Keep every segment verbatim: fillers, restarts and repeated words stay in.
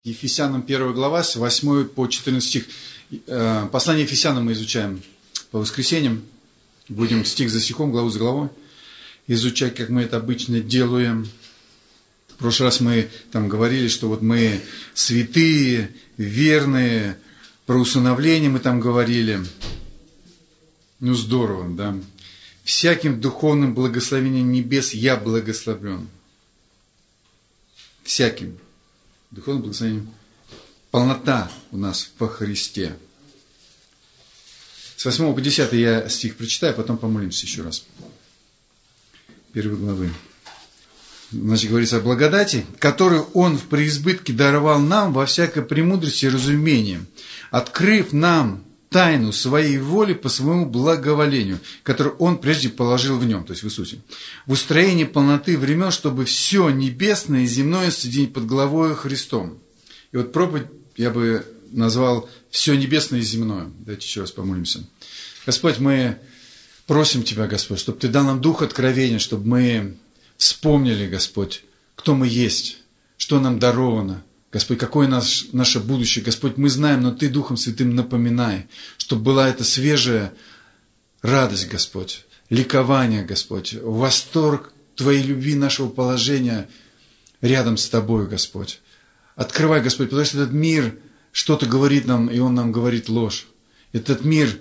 Ефесянам первая глава, с восьмого по четырнадцатый стих. Послание Ефесянам мы изучаем по воскресеньям. Будем стих за стихом, главу за главой изучать, как мы это обычно делаем. В прошлый раз мы там говорили, что вот мы святые, верные, про усыновление мы там говорили. Ну, здорово, да. Всяким духовным благословением небес я благословлен. Всяким духовным благословением. Полнота у нас во Христе. С восьмого по десятый я стих прочитаю, потом помолимся еще раз. Первой главы. Значит, говорится о благодати, которую Он в преизбытке даровал нам во всякой премудрости и разумении, открыв нам тайну своей воли по своему благоволению, которую Он прежде положил в Нем, то есть в Иисусе, в устроении полноты времен, чтобы все небесное и земное соединить под главою Христом. И вот проповедь я бы назвал «Все небесное и земное». Давайте еще раз помолимся. Господь, мы просим Тебя, Господь, чтобы Ты дал нам дух откровения, чтобы мы вспомнили, Господь, кто мы есть, что нам даровано. Господь, какое наш, наше будущее. Господь, мы знаем, но Ты Духом Святым напоминай, чтобы была эта свежая радость, Господь, ликование, Господь, восторг Твоей любви, нашего положения рядом с Тобой, Господь. Открывай, Господь, потому что этот мир что-то говорит нам, и он нам говорит ложь. Этот мир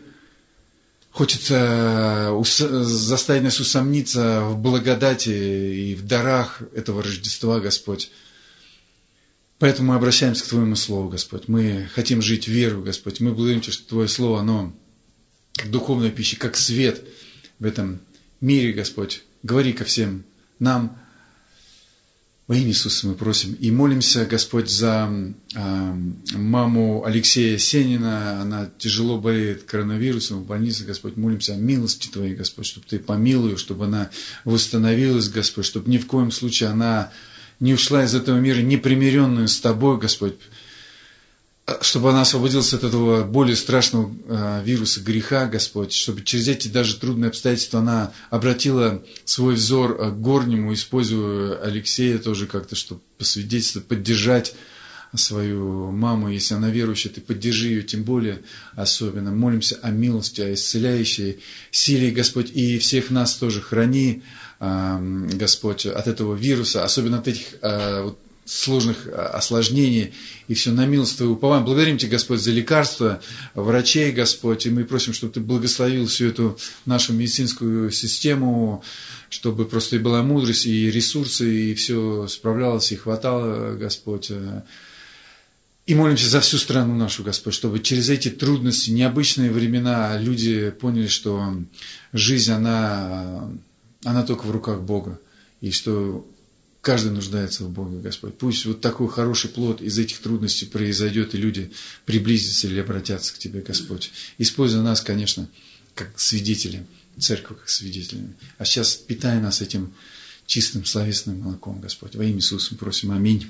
хочется заставить нас усомниться в благодати и в дарах этого Рождества, Господь. Поэтому мы обращаемся к Твоему Слову, Господь. Мы хотим жить верой, Господь. Мы благодарим Тебя, что Твое Слово, оно как духовная пища, как свет в этом мире, Господь. Говори ко всем нам. Во имя Иисуса мы просим. И молимся, Господь, за э, маму Алексея Сенина. Она тяжело болеет коронавирусом в больнице, Господь. Молимся о милости Твоей, Господь, чтобы Ты помилуй, чтобы она восстановилась, Господь, чтобы ни в коем случае она не ушла из этого мира непримиренную с Тобой, Господь, чтобы она освободилась от этого более страшного э, вируса греха, Господь, чтобы через эти даже трудные обстоятельства она обратила свой взор к горнему, используя Алексея тоже как-то, чтобы посвидетельствовать, поддержать свою маму, если она верующая, Ты поддержи ее, тем более особенно. Молимся о милости, о исцеляющей силе, Господь, и всех нас тоже храни, э, Господь, от этого вируса, особенно от этих э, вот, сложных осложнений, и все на милость Твою уповаем. Благодарим Тебя, Господь, за лекарства, врачей, Господь, и мы просим, чтобы Ты благословил всю эту нашу медицинскую систему, чтобы просто и была мудрость, и ресурсы, и все справлялось, и хватало, Господь. И молимся за всю страну нашу, Господь, чтобы через эти трудности, необычные времена люди поняли, что жизнь, она, она только в руках Бога, и что каждый нуждается в Боге, Господь. Пусть вот такой хороший плод из этих трудностей произойдет, и люди приблизятся или обратятся к Тебе, Господь. Используй нас, конечно, как свидетели, церковь как свидетели. А сейчас питай нас этим чистым словесным молоком, Господь. Во имя Иисуса мы просим. Аминь.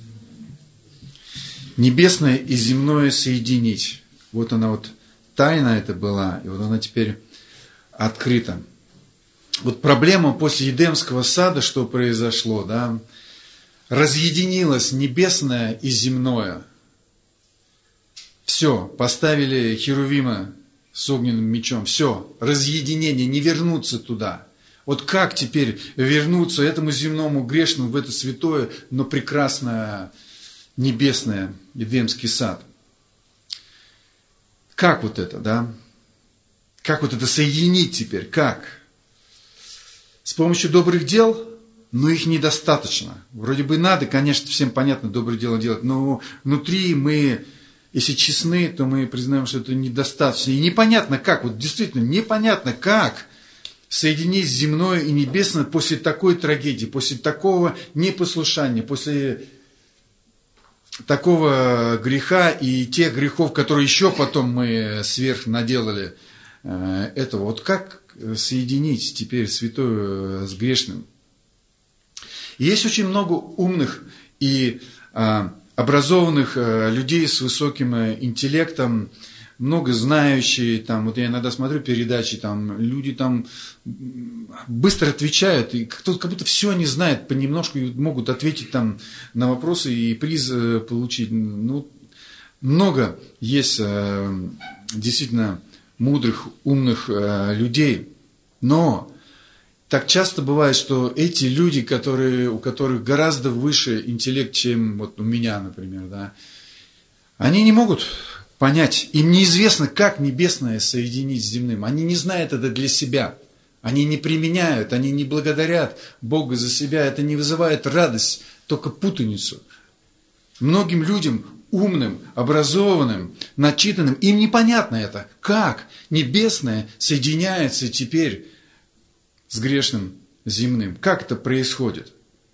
Небесное и земное соединить. Вот она вот, тайна это была, и вот она теперь открыта. Вот проблема после Едемского сада, что произошло, да, разъединилось небесное и земное. Все, поставили Херувима с огненным мечом, все, разъединение, не вернуться туда. Вот как теперь вернуться этому земному грешному в это святое, но прекрасное небесное Едемский сад? Как вот это, да? Как вот это соединить теперь, как? С помощью добрых дел, но их недостаточно. Вроде бы надо, конечно, всем понятно, добрые дела делать, но внутри мы, если честны, то мы признаем, что это недостаточно. И непонятно как, вот действительно непонятно как соединить земное и небесное после такой трагедии, после такого непослушания, после такого греха и тех грехов, которые еще потом мы сверх наделали этого. Вот как соединить теперь святое с грешным? Есть очень много умных и а, образованных а, людей с высоким интеллектом, много знающие, там, вот я иногда смотрю передачи, там, люди там быстро отвечают, и как, как будто все они знают понемножку, и могут ответить там на вопросы и приз получить. Ну, много есть действительно мудрых, умных людей, но так часто бывает, что эти люди, которые, у которых гораздо выше интеллект, чем вот у меня, например, да, они не могут понять, им неизвестно, как небесное соединить с земным. Они не знают это для себя. Они не применяют, они не благодарят Бога за себя. Это не вызывает радость, только путаницу. Многим людям, умным, образованным, начитанным, им непонятно это. Как небесное соединяется теперь с грешным земным? Как это происходит?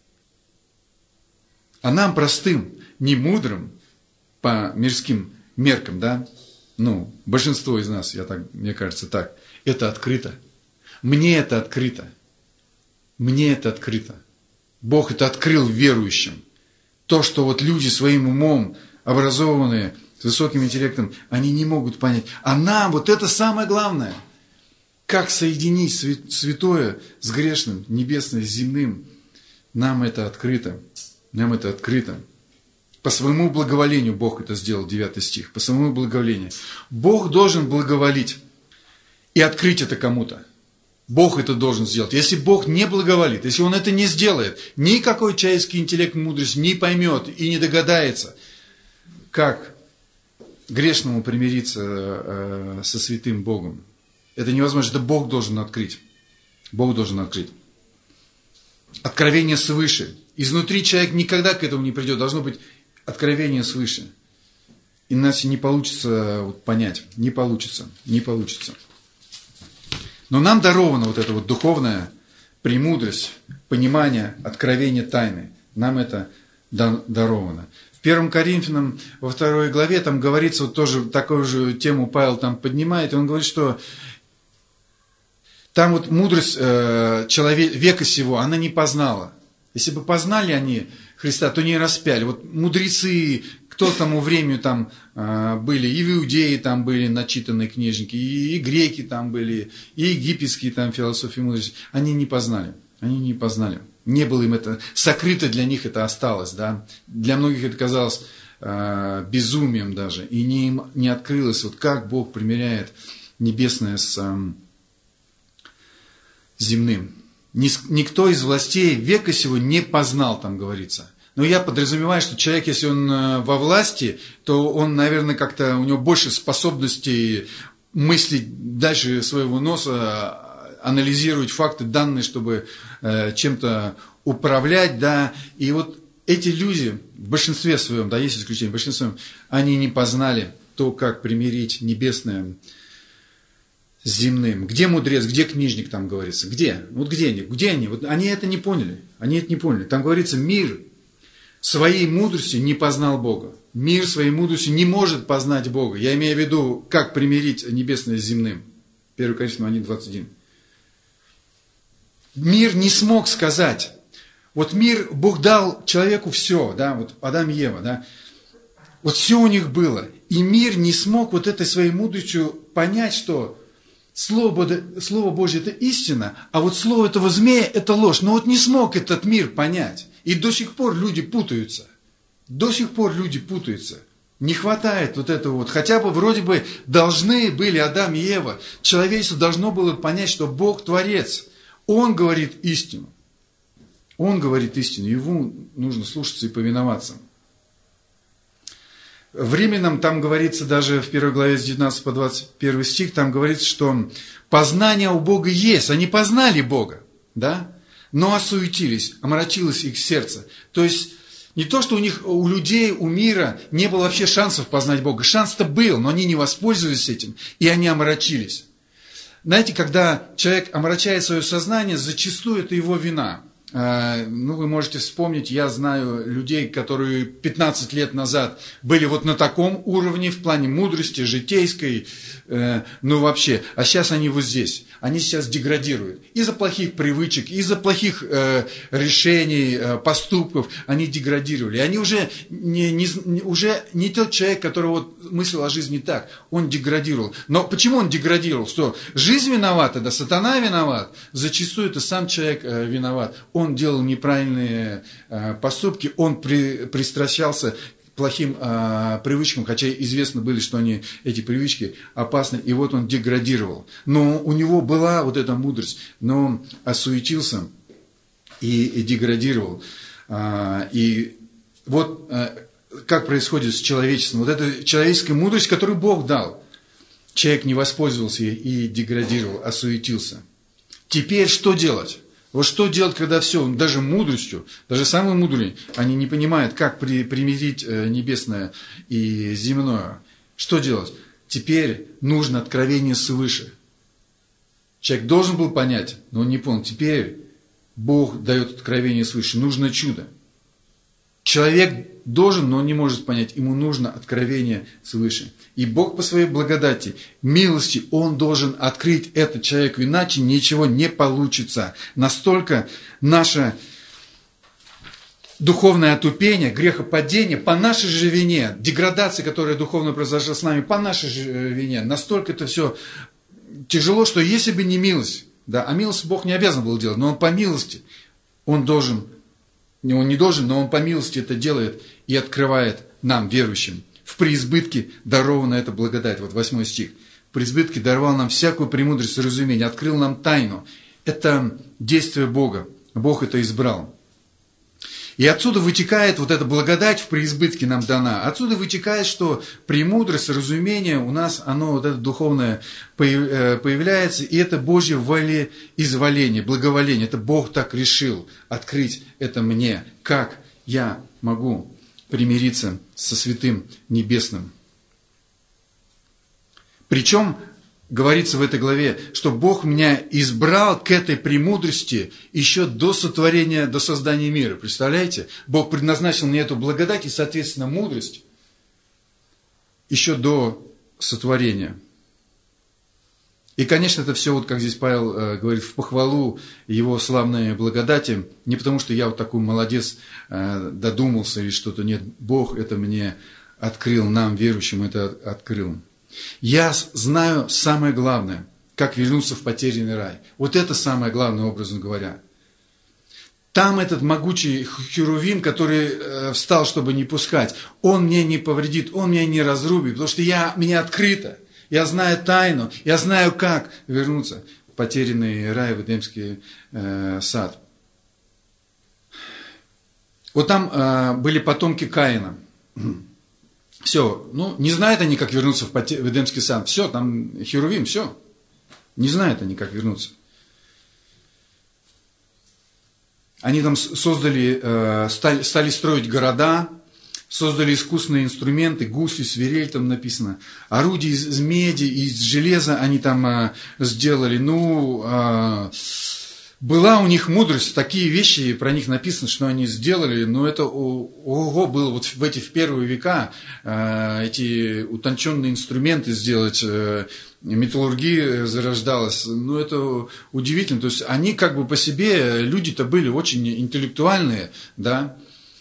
А нам, простым, немудрым, по мирским меркам, да, ну, большинство из нас, я так, мне кажется, так, это открыто. Мне это открыто. Мне это открыто. Бог это открыл верующим. То, что вот люди своим умом, образованные, с высоким интеллектом, они не могут понять. А нам вот это самое главное. Как соединить святое с грешным, небесное с земным? Нам это открыто. Нам это открыто. По своему благоволению Бог это сделал, девятый стих. По своему благоволению. Бог должен благоволить и открыть это кому-то. Бог это должен сделать. Если Бог не благоволит, если Он это не сделает, никакой человеческий интеллект, мудрость не поймет и не догадается, как грешному примириться со святым Богом. Это невозможно. Это Бог должен открыть. Бог должен открыть. Откровение свыше. Изнутри человек никогда к этому не придет. Должно быть откровение свыше. Иначе не получится вот понять. Не получится. Не получится. Но нам дарована вот эта вот духовная премудрость, понимание, откровение тайны. Нам это даровано. В первом Коринфянам, во второй главе, там говорится, вот тоже такую же тему Павел там поднимает, и он говорит, что там вот мудрость э, человек, века сего, она не познала. Если бы познали они Христа, то не распяли. Вот мудрецы, кто к тому времени там э, были, и иудеи там были, начитанные книжники, и, и греки там были, и египетские там философии мудрости, они не познали. Они не познали. Не было им это, сокрыто для них это осталось, да. Для многих это казалось э, безумием даже, и не, им не открылось, вот как Бог примиряет небесное с э, земным. Никто из властей века сего не познал, там говорится. Но я подразумеваю, что человек, если он во власти, то он, наверное, как-то, у него больше способностей мыслить дальше своего носа, анализировать факты, данные, чтобы э, чем-то управлять, да. И вот эти люди, в большинстве своем, да, есть исключения, в большинстве своем, они не познали то, как примирить небесное с земным. Где мудрец, где книжник, там говорится? Где? Вот где они? Где они? Вот они это не поняли. Они это не поняли. Там говорится, мир своей мудростью не познал Бога. Мир своей мудростью не может познать Бога. Я имею в виду, как примирить небесное с земным. первое Коринфянам один двадцать один. Мир не смог сказать. Вот мир, Бог дал человеку все, да, вот Адам и Ева, да. Вот все у них было. И мир не смог вот этой своей мудростью понять, что Слово, Слово Божье – это истина, а вот слово этого змея – это ложь. Но вот не смог этот мир понять. И до сих пор люди путаются. До сих пор люди путаются. Не хватает вот этого вот. Хотя бы вроде бы должны были Адам и Ева. Человечество должно было понять, что Бог Творец. Он говорит истину. Он говорит истину. Ему нужно слушаться и повиноваться. В Римлянам там говорится, даже в первой главе с девятнадцатого по двадцать первый стих, там говорится, что познание у Бога есть. Они познали Бога, да? Но осуетились, омрачилось их сердце. То есть, не то, что у них, у людей, у мира не было вообще шансов познать Бога. Шанс-то был, но они не воспользовались этим, и они омрачились. Знаете, когда человек омрачает свое сознание, зачастую это его вина. Ну, вы можете вспомнить, я знаю людей, которые пятнадцать лет назад были вот на таком уровне в плане мудрости, житейской, ну вообще, а сейчас они вот здесь. Они сейчас деградируют. Из-за плохих привычек, из-за плохих решений, поступков они деградировали. Они уже не, не, уже не тот человек, который вот мыслил о жизни так. Он деградировал. Но почему он деградировал? Что жизнь виновата, да сатана виноват? Зачастую это сам человек виноват. Он делал неправильные э, поступки, он при, пристращался к плохим э, привычкам, хотя известно были, что они, эти привычки опасны, и вот он деградировал. Но у него была вот эта мудрость, но он осуетился и, и деградировал. Э, и вот э, как происходит с человечеством. Вот эта человеческая мудрость, которую Бог дал. Человек не воспользовался ей и деградировал, осуетился. Теперь что делать? Вот что делать, когда все, даже мудростью, даже самые мудрые, они не понимают, как при, примирить небесное и земное. Что делать? Теперь нужно откровение свыше. Человек должен был понять, но он не понял. Теперь Бог дает откровение свыше. Нужно чудо. Человек должен, но он не может понять. Ему нужно откровение свыше. И Бог по своей благодати, милости, Он должен открыть этот человеку, иначе ничего не получится. Настолько наше духовное отупение, грехопадение по нашей же вине, деградация, которая духовно произошла с нами по нашей же вине, настолько это все тяжело, что если бы не милость, да, а милость Бог не обязан был делать, но Он по милости, Он должен, Он не должен, но Он по милости это делает и открывает нам, верующим. В преизбытке дарована эта благодать. Вот восьмой стих. В преизбытке даровал нам всякую премудрость и разумение, открыл нам тайну. Это действие Бога. Бог это избрал. И отсюда вытекает вот эта благодать в преизбытке нам дана. Отсюда вытекает, что премудрость, разумение у нас, оно вот это духовное появляется, и это Божье волеизволение, благоволение. Это Бог так решил открыть это мне. Как я могу примириться со Святым Небесным. Причем, говорится в этой главе, что Бог меня избрал к этой премудрости еще до сотворения, до создания мира. Представляете? Бог предназначил мне эту благодать и, соответственно, мудрость еще до сотворения. И, конечно, это все, вот как здесь Павел э, говорит, в похвалу его славной благодати, не потому что я вот такой молодец, э, додумался или что-то, нет, Бог это мне открыл, нам, верующим, это открыл. Я знаю самое главное, как вернуться в потерянный рай. Вот это самое главное, образно говоря. Там этот могучий херувим, который э, встал, чтобы не пускать, он мне не повредит, он меня не разрубит, потому что я, меня открыто. Я знаю тайну, я знаю, как вернуться в потерянный рай, в Эдемский э, сад. Вот там э, были потомки Каина. Все, ну, не знают они, как вернуться в, потер... в Эдемский сад. Все, там херувим, все. Не знают они, как вернуться. Они там создали, э, стали, стали строить города, создали искусственные инструменты, гусли, свирель там написано, орудия из, из меди, из железа они там а, сделали. Ну, а, была у них мудрость, такие вещи про них написано, что они сделали, но это ого было вот в эти в первые века а, эти утонченные инструменты сделать, а, металлургия зарождалась, ну это удивительно. То есть они как бы по себе, люди-то были очень интеллектуальные, да.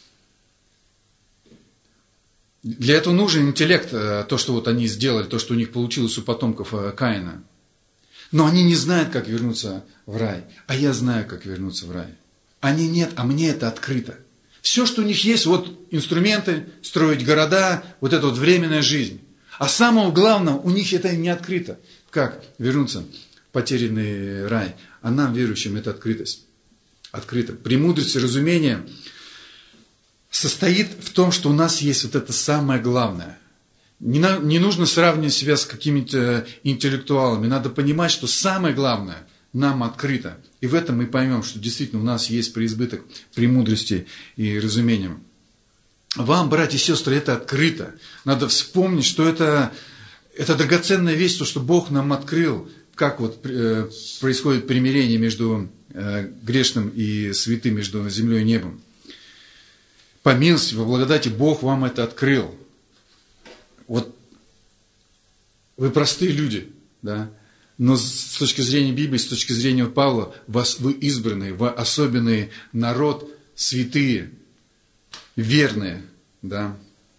Для этого нужен интеллект, то, что вот они сделали, то, что у них получилось у потомков Каина. Но они не знают, как вернуться в рай. А я знаю, как вернуться в рай. Они нет, а мне это открыто. Все, что у них есть, вот инструменты, строить города, вот эта вот временная жизнь. А самого главного, у них это не открыто. Как вернуться в потерянный рай? А нам, верующим, это открытость. Открыто. Премудрость и разумение состоит в том, что у нас есть вот это самое главное. Не, на, не нужно сравнивать себя с какими-то интеллектуалами. Надо понимать, что самое главное нам открыто. И в этом мы поймем, что действительно у нас есть преизбыток премудрости и разумения. Вам, братья и сестры, это открыто. Надо вспомнить, что это, это драгоценная вещь, то, что Бог нам открыл, как вот происходит примирение между грешным и святым, между землей и небом. По милости, по благодати Бог вам это открыл. Вот вы простые люди, да, но с точки зрения Библии, с точки зрения Павла, вас, вы избранные, вы особенный народ, святые, верные, да.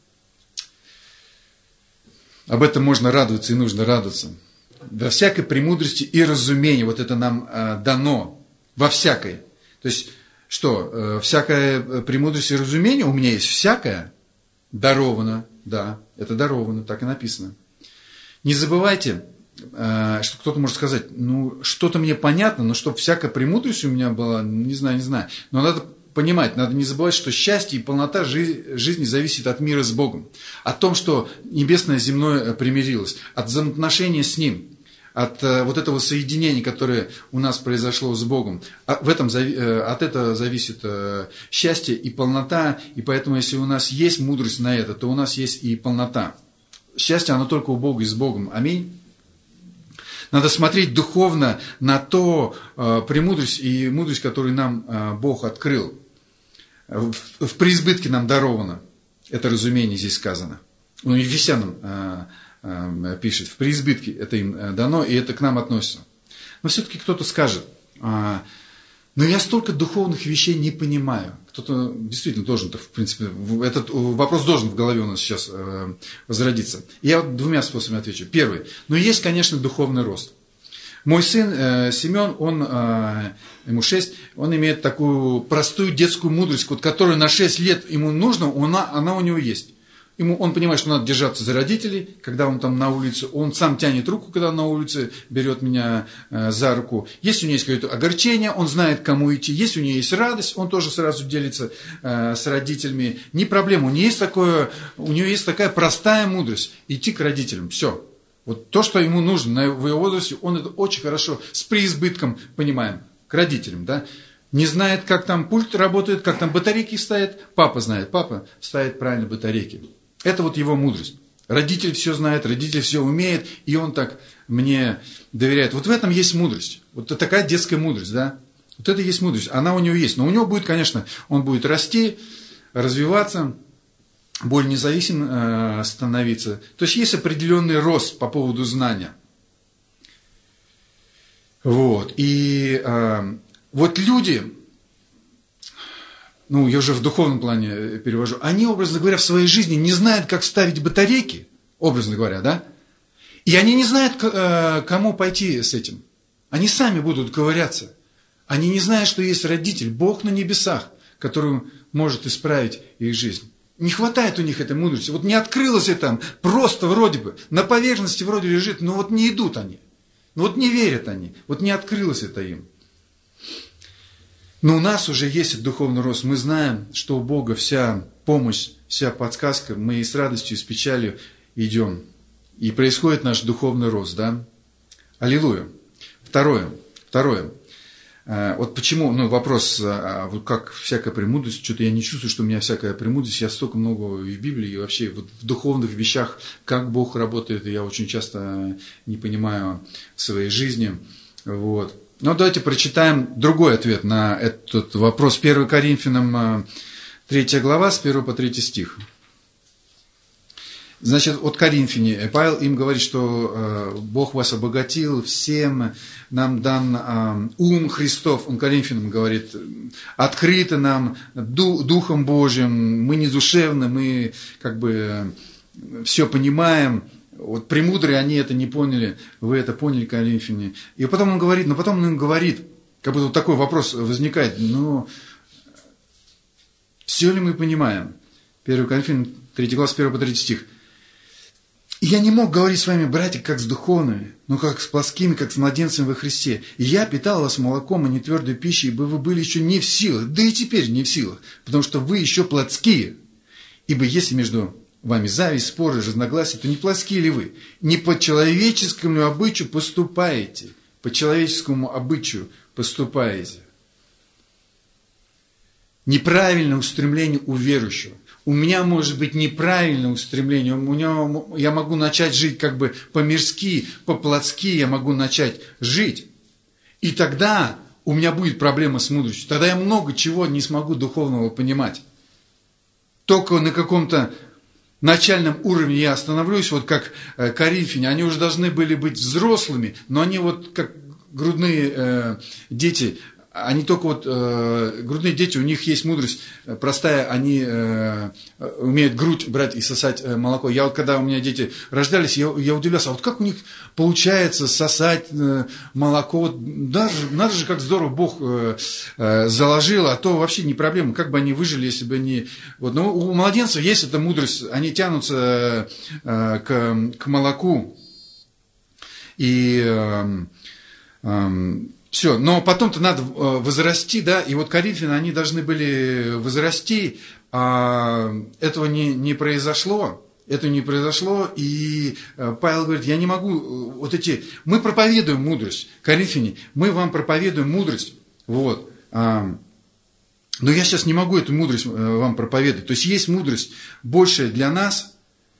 Об этом можно радоваться и нужно радоваться. Во всякой премудрости и разумении, вот это нам э, дано, во всякой. То есть, что, э, всякая премудрость и разумение у меня есть, всякое даровано, да, это даровано, так и написано. Не забывайте, э, что кто-то может сказать, ну, что-то мне понятно, но чтобы всякая премудрость у меня была, не знаю, не знаю. Но надо понимать, надо не забывать, что счастье и полнота жизни зависит от мира с Богом. О том, что небесное с земное примирилось, от взаимоотношения с Ним, от вот этого соединения, которое у нас произошло с Богом. В этом, от этого зависит счастье и полнота, и поэтому, если у нас есть мудрость на это, то у нас есть и полнота. Счастье, оно только у Бога и с Богом. Аминь. Надо смотреть духовно на то э, премудрость и мудрость, которую нам э, Бог открыл. В, в преизбытке нам даровано. Это разумение здесь сказано. Ну, и Ефесянам э, э, пишет, в преизбытке это им дано, и это к нам относится. Но все-таки кто-то скажет, э, но я столько духовных вещей не понимаю. Кто-то действительно должен, в принципе, этот вопрос должен в голове у нас сейчас э, возродиться. Я двумя способами отвечу. Первый. Но есть, конечно, духовный рост. Мой сын э, Семен, он, э, ему шесть, он имеет такую простую детскую мудрость, вот, которую на шесть лет ему нужно, она, она у него есть. Ему, он понимает, что надо держаться за родителей, когда он там на улице, он сам тянет руку, когда он на улице, берет меня э, за руку. Если у него есть какое-то огорчение, он знает, к кому идти. Если у него есть радость, он тоже сразу делится э, с родителями. Не проблема, у него есть такое, у него есть такая простая мудрость, идти к родителям, все. Вот то, что ему нужно в его возрасте, он это очень хорошо, с преизбытком понимаем, к родителям, да. Не знает, как там пульт работает, как там батарейки стоят, папа знает, папа ставит правильно батарейки. Это вот его мудрость. Родитель все знает, родитель все умеет, и он так мне доверяет. Вот в этом есть мудрость. Вот такая детская мудрость, да. Вот это и есть мудрость. Она у него есть. Но у него будет, конечно, он будет расти, развиваться, более независим э, становиться. То есть есть определенный рост по поводу знания. Вот. И э, вот люди... ну, я уже в духовном плане перевожу, они, образно говоря, в своей жизни не знают, как ставить батарейки, образно говоря, да? И они не знают, к кому пойти с этим. Они сами будут ковыряться. Они не знают, что есть родитель, Бог на небесах, который может исправить их жизнь. Не хватает у них этой мудрости. Вот не открылось это, просто вроде бы, на поверхности вроде лежит, но вот не идут они. Ну вот не верят они, вот не открылось это им. Но у нас уже есть духовный рост. Мы знаем, что у Бога вся помощь, вся подсказка. Мы и с радостью, и с печалью идем. И происходит наш духовный рост, да? Аллилуйя. Второе. Второе. Вот почему, ну, вопрос, вот как всякая премудрость, что-то я не чувствую, что у меня всякая премудрость, я столько много и в Библии, и вообще вот в духовных вещах, как Бог работает, я очень часто не понимаю в своей жизни, вот. Но давайте прочитаем другой ответ на этот вопрос. первое Коринфянам третья глава, с первого по третий стих. Значит, от Коринфяне Павел им говорит, что Бог вас обогатил всем, нам дан ум Христов. Он Коринфянам говорит, открыто нам Духом Божьим, мы не душевны, мы как бы все понимаем. Вот премудрые, они это не поняли, вы это поняли, коринфяне. И потом он говорит, но потом он им говорит, как будто вот такой вопрос возникает, ну, все ли мы понимаем? первое Коринфянам третья глава, с первого по третий стих. И я не мог говорить с вами, братья, как с духовными, но как с плотскими, как с младенцами во Христе. И я питал вас молоком, а не твердой пищей, ибо вы были еще не в силах, да и теперь не в силах, потому что вы еще плотские. Ибо если между вами зависть, споры, разногласия, то не плотские ли вы? Не по человеческому обычаю поступаете, по человеческому обычаю поступаете. Неправильное устремление у верующего. у меня может быть неправильное устремление, у меня, я могу начать жить как бы по-мирски, по-плотски, я могу начать жить. И тогда у меня будет проблема с мудростью. Тогда я много чего не смогу духовного понимать. Только на каком-то начальном уровне я остановлюсь, вот как коринфяне, они уже должны были быть взрослыми, но они вот как грудные э, дети, они только вот, э, грудные дети, у них есть мудрость простая, они э, умеют грудь брать и сосать э, молоко. Я вот, когда у меня дети рождались, я, я удивлялся, а вот как у них получается сосать э, молоко, вот, даже, надо же, как здорово Бог э, э, заложил, а то вообще не проблема, как бы они выжили, если бы они... Вот, но у младенцев есть эта мудрость, они тянутся э, к, к молоку, и... Э, э, Все, но потом-то надо возрасти, да, и вот коринфяне, они должны были возрасти, а этого не, не произошло, этого не произошло, и Павел говорит, я не могу, вот эти, мы проповедуем мудрость, коринфяне, мы вам проповедуем мудрость, вот, а, но я сейчас не могу эту мудрость вам проповедовать, то есть есть мудрость большая для нас,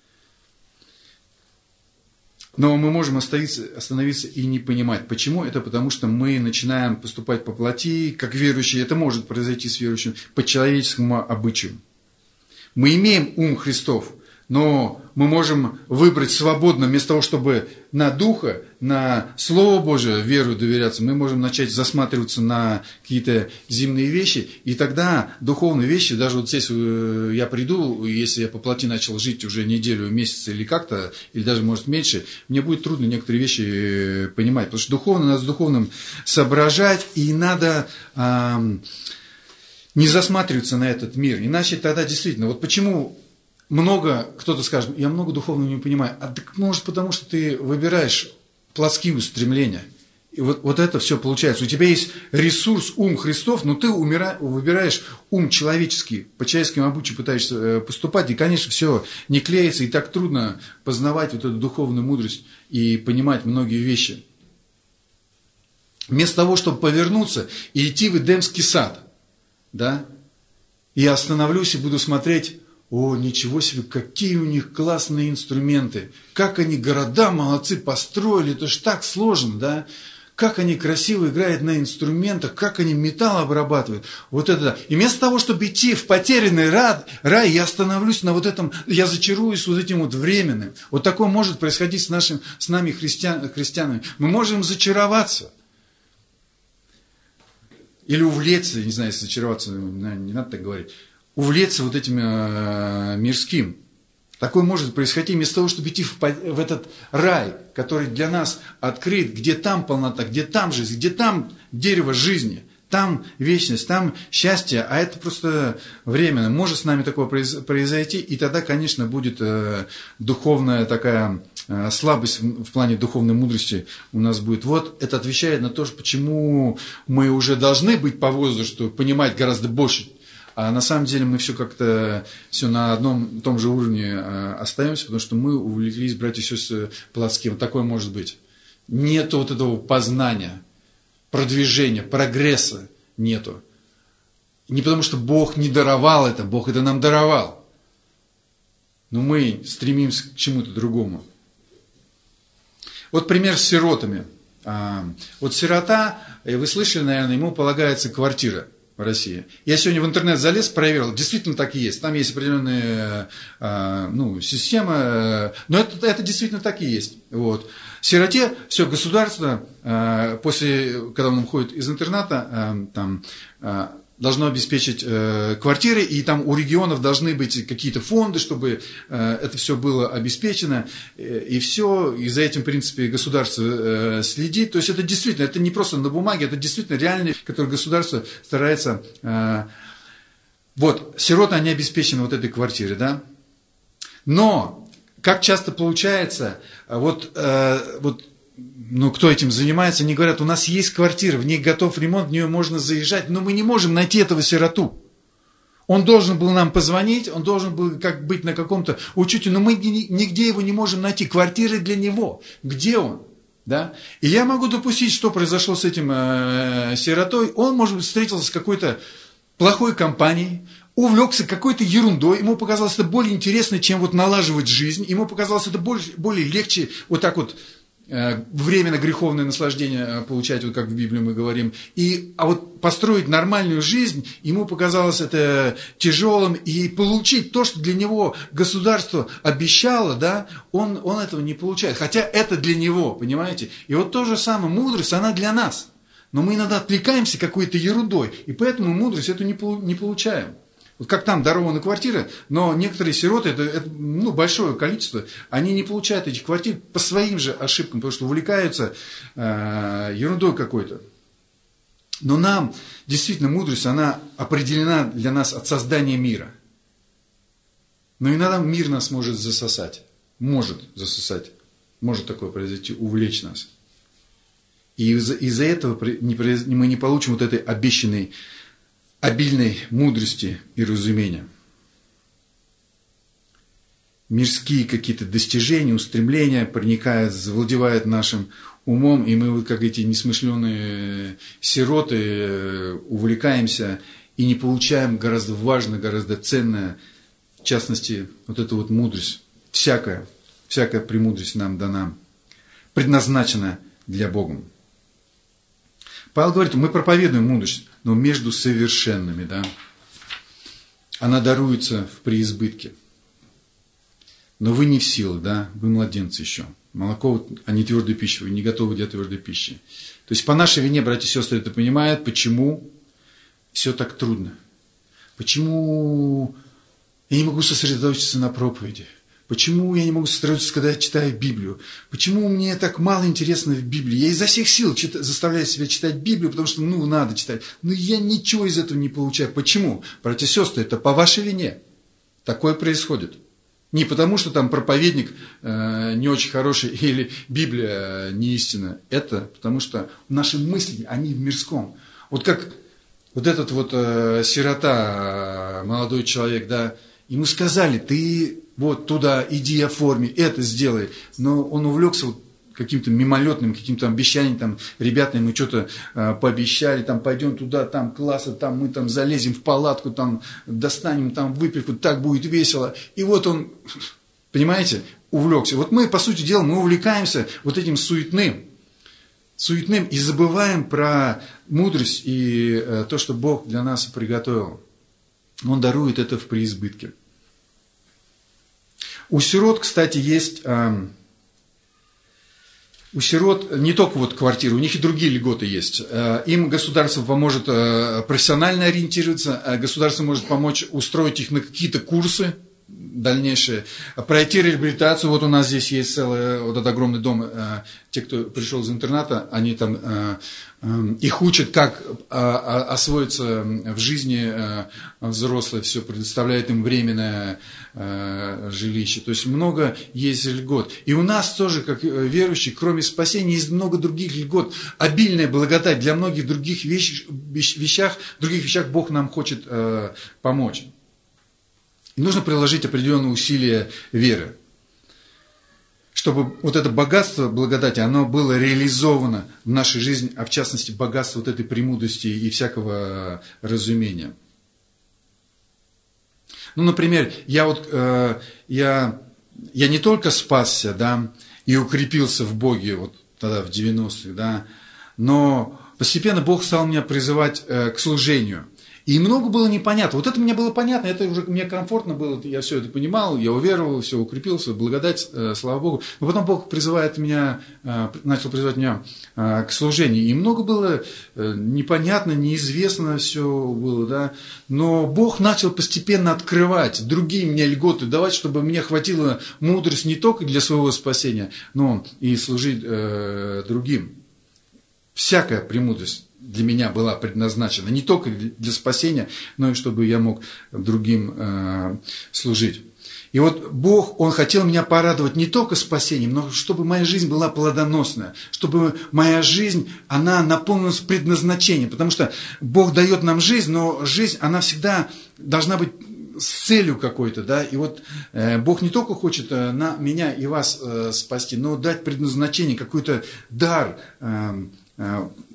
но мы можем остановиться, остановиться и не понимать. Почему? Это потому, что мы начинаем поступать по плоти, как верующие. Это может произойти с верующим по человеческому обычаю. Мы имеем ум Христов, но мы можем выбрать свободно, вместо того, чтобы на Духа, на Слово Божие веру доверяться, мы можем начать засматриваться на какие-то земные вещи, и тогда духовные вещи, даже вот здесь я приду, если я по плоти начал жить уже неделю, месяц или как-то, или даже, может, меньше, мне будет трудно некоторые вещи понимать, потому что духовно надо с духовным соображать, и надо... Эм, не засматриваться на этот мир, иначе тогда действительно, вот почему... Много, кто-то скажет, я много духовного не понимаю. А так может потому, что ты выбираешь плотские устремления. И вот, вот это все получается. У тебя есть ресурс, ум Христов, но ты умира, выбираешь ум человеческий, по человеческому обычаю пытаешься поступать. И, конечно, все не клеится, и так трудно познавать вот эту духовную мудрость и понимать многие вещи. Вместо того, чтобы повернуться и идти в Эдемский сад, да, я остановлюсь и буду смотреть... О, ничего себе, какие у них классные инструменты, как они города молодцы построили, это ж так сложно, да? Как они красиво играют на инструментах, как они металл обрабатывают. Вот это да. И вместо того, чтобы идти в потерянный рай, рай, я остановлюсь на вот этом, я зачаруюсь вот этим вот временным. Вот такое может происходить с, нашим, с нами христиан, христианами. Мы можем зачароваться. Или увлечься, не знаю, если зачароваться, не надо так говорить. Увлечься вот этим э, мирским. Такое может происходить вместо того, чтобы идти в, в этот рай, который для нас открыт, где там полнота, где там жизнь, где там дерево жизни, там вечность, там счастье, а это просто временно. Может с нами такое произойти, и тогда, конечно, будет э, духовная такая э, слабость в, в плане духовной мудрости у нас будет. Вот это отвечает на то, почему мы уже должны быть по возрасту, понимать гораздо больше. А на самом деле мы все как-то все на одном том же уровне остаемся, потому что мы увлеклись, братья и сестры, плотским. Такое может быть. Нету вот этого познания, продвижения, прогресса нету. Не потому что Бог не даровал это, Бог это нам даровал. Но мы стремимся к чему-то другому. Вот пример с сиротами. Вот сирота, вы слышали, наверное, ему полагается квартира. В России. Я сегодня в интернет залез, проверил, действительно так и есть. Там есть определенная ну, система, но это, это действительно так и есть. Вот. Сироте все государство, после, когда он уходит из интерната, там, должно обеспечить квартиры, и там у регионов должны быть какие-то фонды, чтобы это все было обеспечено, и все, и за этим, в принципе, государство следит. То есть это действительно, это не просто на бумаге, это действительно реальный, который государство старается... Вот, сироты, они обеспечены вот этой квартирой, да? Но, как часто получается, вот, вот ну, кто этим занимается, они говорят, у нас есть квартира, в ней готов ремонт, в нее можно заезжать, но мы не можем найти этого сироту. Он должен был нам позвонить, он должен был как быть на каком-то учете, но мы нигде его не можем найти. Квартиры для него. Где он? Да? И я могу допустить, что произошло с этим э, сиротой. Он, может быть, встретился с какой-то плохой компанией, увлекся какой-то ерундой, ему показалось это более интересно, чем вот налаживать жизнь, ему показалось это более, более легче вот так вот э, временно греховное наслаждение получать, вот как в Библии мы говорим, и, а вот построить нормальную жизнь, ему показалось это тяжелым, и получить то, что для него государство обещало, да, он, он этого не получает, хотя это для него, понимаете, и вот то же самое, мудрость, она для нас, но мы иногда отвлекаемся какой-то ерундой, и поэтому мудрость эту не, не получаем. Вот как там дарованы квартиры, но некоторые сироты, это, это ну, большое количество, они не получают этих квартир по своим же ошибкам, потому что увлекаются э, ерундой какой-то. Но нам, действительно, мудрость, она определена для нас от создания мира. Но иногда мир нас может засосать, может засосать, может такое произойти, увлечь нас. И из-за, из-за этого мы не получим вот этой обещанной, обильной мудрости и разумения. Мирские какие-то достижения, устремления проникают, завладевают нашим умом, и мы, вот как эти несмышленые сироты, увлекаемся и не получаем гораздо важное, гораздо ценное, в частности, вот эту вот мудрость. Всякая, всякая премудрость нам дана, предназначена для Бога. Павел говорит, мы проповедуем мудрость, но между совершенными, да, она даруется в преизбытке. Но вы не в силах, да, вы младенцы еще. Молоко, а не твердая пища, вы не готовы для твердой пищи. То есть по нашей вине, братья и сестры, это понимают, почему все так трудно. Почему я не могу сосредоточиться на проповеди. Почему я не могу сосредоточиться, когда я читаю Библию? Почему мне так мало интересно в Библии? Я изо всех сил чит- заставляю себя читать Библию, потому что, ну, надо читать. Но я ничего из этого не получаю. Почему? Братья и сестры, это по вашей вине. Такое происходит. Не потому, что там проповедник э, не очень хороший или Библия э, не истина. Это потому, что наши мысли, они в мирском. Вот как вот этот вот э, сирота, э, молодой человек, да, ему сказали, ты вот туда иди оформи, это сделай. Но он увлекся вот каким-то мимолетным, каким-то обещанием, там, ребята ему что-то э, пообещали, там, пойдем туда, там, классно, там, мы там залезем в палатку, там, достанем там выпивку, так будет весело. И вот он, понимаете, увлекся. Вот мы, по сути дела, мы увлекаемся вот этим суетным, суетным и забываем про мудрость и э, то, что Бог для нас приготовил. Он дарует это в преизбытке. У сирот, кстати, есть, э, у сирот не только вот квартиры, у них и другие льготы есть. Э, им государство поможет э, профессионально ориентироваться, э, государство может помочь устроить их на какие-то курсы дальнейшие, пройти реабилитацию. Вот у нас здесь есть целый вот этот огромный дом. Э, те, кто пришел из интерната, они там, э, э, их учат, как э, освоиться в жизни э, взрослые, все предоставляет им временное э, жилище. То есть много есть льгот. И у нас тоже, как верующих, кроме спасения, есть много других льгот. Обильная благодать для многих других вещ, вещах, других вещах Бог нам хочет э, помочь. И нужно приложить определенные усилия веры, чтобы вот это богатство благодати, оно было реализовано в нашей жизни, а в частности богатство вот этой премудрости и всякого разумения. Ну, например, я вот, э, я, я не только спасся, да, и укрепился в Боге вот тогда в девяностых, да, но постепенно Бог стал меня призывать э, к служению. И много было непонятно. Вот это мне было понятно, это уже мне комфортно было, я все это понимал, я уверовал, все, укрепился, благодать, э, слава Богу. Но потом Бог призывает меня, э, начал призывать меня э, к служению. И много было э, непонятно, неизвестно все было, да. Но Бог начал постепенно открывать другие мне льготы, давать, чтобы мне хватило мудрости не только для своего спасения, но и служить э, другим. Всякая премудрость для меня была предназначена не только для спасения, но и чтобы я мог другим э, служить. И вот Бог, Он хотел меня порадовать не только спасением, но чтобы моя жизнь была плодоносная, чтобы моя жизнь, она наполнилась предназначением, потому что Бог дает нам жизнь, но жизнь, она всегда должна быть с целью какой-то, да, и вот э, Бог не только хочет э, на меня и вас э, спасти, но дать предназначение, какой-то дар, э,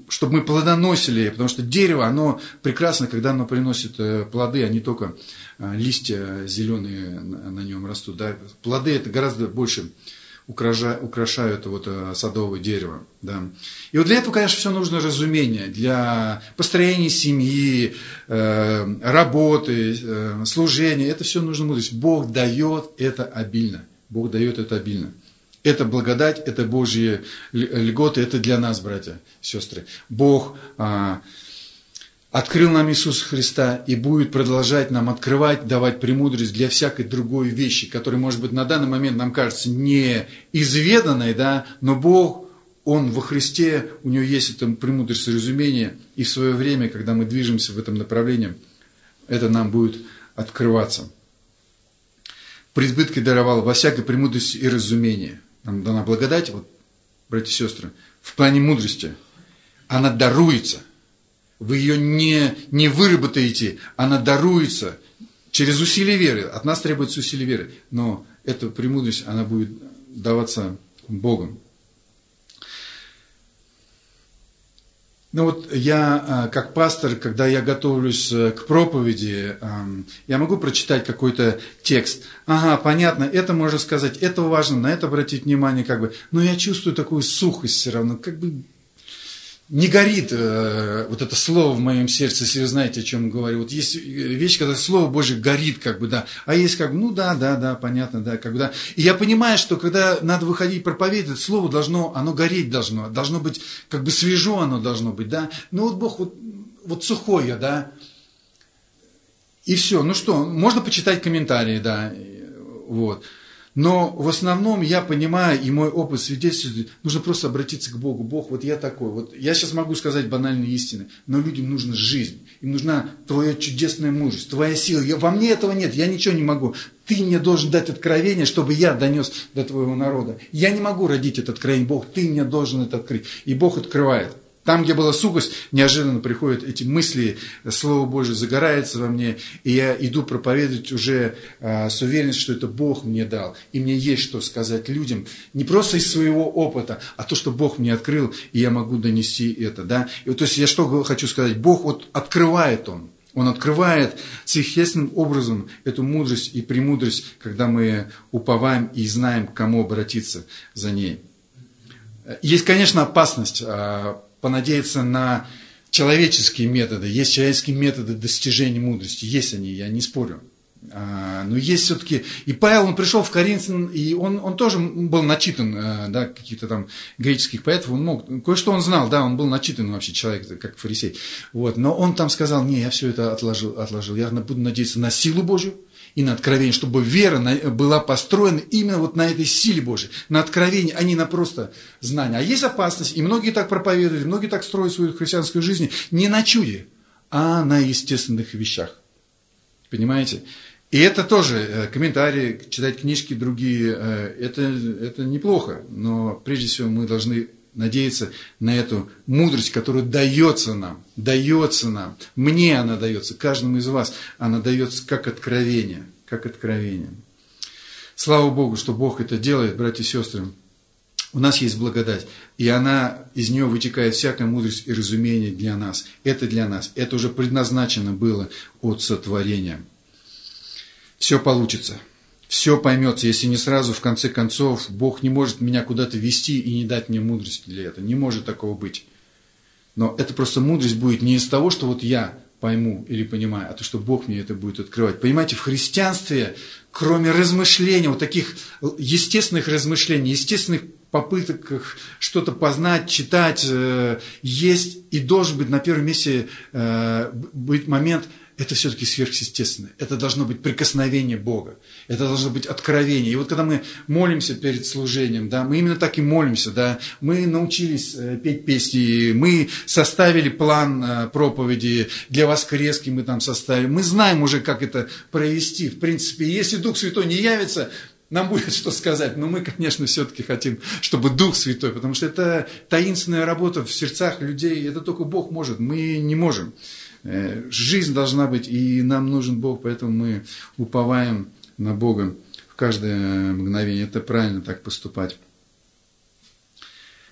чтобы мы плодоносили, потому что дерево, оно прекрасно, когда оно приносит плоды, а не только листья зеленые на нем растут. Да? Плоды это гораздо больше украшают вот садовое дерево. Да. И вот для этого, конечно, все нужно разумение, для построения семьи, работы, служения. Это все нужно мудрость. Бог дает это обильно. Бог дает это обильно. Это благодать, это Божьи льготы, это для нас, братья, сестры. Бог а, открыл нам Иисуса Христа и будет продолжать нам открывать, давать премудрость для всякой другой вещи, которая, может быть, на данный момент нам кажется неизведанной, да, но Бог, Он во Христе, у Него есть эта премудрость разумения, и в свое время, когда мы движемся в этом направлении, это нам будет открываться. Преизбытки даровал во всякой премудрости и разумении. Нам дана благодать, вот, братья и сестры, в плане мудрости. Она даруется. Вы ее не, не выработаете, она даруется через усилие веры. От нас требуется усилие веры. Но эта премудрость, она будет даваться Богом. Ну вот я, как пастор, когда я готовлюсь к проповеди, я могу прочитать какой-то текст. Ага, понятно, это можно сказать, это важно, на это обратить внимание, как бы. Но я чувствую такую сухость все равно, как бы не горит э, вот это слово в моем сердце, если вы знаете, о чем я говорю. Вот есть вещь, когда слово Божье горит, как бы, да. А есть как бы, ну да, да, да, понятно, да, как бы, да. И я понимаю, что когда надо выходить проповедовать, слово должно, оно гореть должно, должно быть, как бы свежо оно должно быть, да. Ну вот Бог, вот, вот сухое, да. И все, ну что, можно почитать комментарии, да, вот. Но в основном я понимаю, и мой опыт свидетельствует, нужно просто обратиться к Богу. Бог, вот я такой. Вот я сейчас могу сказать банальные истины, но людям нужна жизнь. Им нужна твоя чудесная мудрость, твоя сила. Я, во мне этого нет, я ничего не могу. Ты мне должен дать откровение, чтобы я донес до твоего народа. Я не могу родить это откровение, Бог, ты мне должен это открыть. И Бог открывает. Там, где была сухость, неожиданно приходят эти мысли, Слово Божие загорается во мне, и я иду проповедовать уже а, с уверенностью, что это Бог мне дал. И мне есть что сказать людям, не просто из своего опыта, а то, что Бог мне открыл, и я могу донести это. Да? И вот, то есть я что хочу сказать, Бог вот открывает Он. Он открывает сверхъестественным образом эту мудрость и премудрость, когда мы уповаем и знаем, к кому обратиться за ней. Есть, конечно, опасность понадеяться на человеческие методы. Есть человеческие методы достижения мудрости. Есть они, я не спорю. Но есть все-таки... И Павел, он пришел в Коринф, и он, он тоже был начитан, да, каких-то там греческих поэтов, он мог... Кое-что он знал, да, он был начитан вообще человек, как фарисей. Вот. Но он там сказал, не, я все это отложил, отложил. Я буду надеяться на силу Божью и на откровение, чтобы вера была построена именно вот на этой силе Божьей, на откровении, а не на просто знание. А есть опасность, и многие так проповедуют, многие так строят свою христианскую жизнь, не на чуде, а на естественных вещах. Понимаете? И это тоже комментарии, читать книжки другие, это, это неплохо, но прежде всего мы должны надеяться на эту мудрость, которая дается нам, дается нам. Мне она дается, каждому из вас она дается как откровение, как откровение. Слава Богу, что Бог это делает, братья и сестры. У нас есть благодать, и она, из нее вытекает всякая мудрость и разумение для нас. Это для нас, это уже предназначено было от сотворения. Все получится. Все поймется, если не сразу, в конце концов, Бог не может меня куда-то вести и не дать мне мудрость для этого. Не может такого быть. Но это просто мудрость будет не из того, что вот я пойму или понимаю, а то, что Бог мне это будет открывать. Понимаете, в христианстве, кроме размышления, вот таких естественных размышлений, естественных попыток что-то познать, читать, есть и должен быть на первом месте быть момент. Это все-таки сверхъестественное. Это должно быть прикосновение Бога. Это должно быть откровение. И вот когда мы молимся перед служением, да, мы именно так и молимся. Да, мы научились петь песни, мы составили план проповеди для воскрески, мы там составили. Мы знаем уже, как это провести. В принципе, если Дух Святой не явится, нам будет что сказать. Но мы, конечно, все-таки хотим, чтобы Дух Святой, потому что это таинственная работа в сердцах людей. Это только Бог может, мы не можем. Жизнь должна быть, и нам нужен Бог, поэтому мы уповаем на Бога в каждое мгновение. Это правильно так поступать.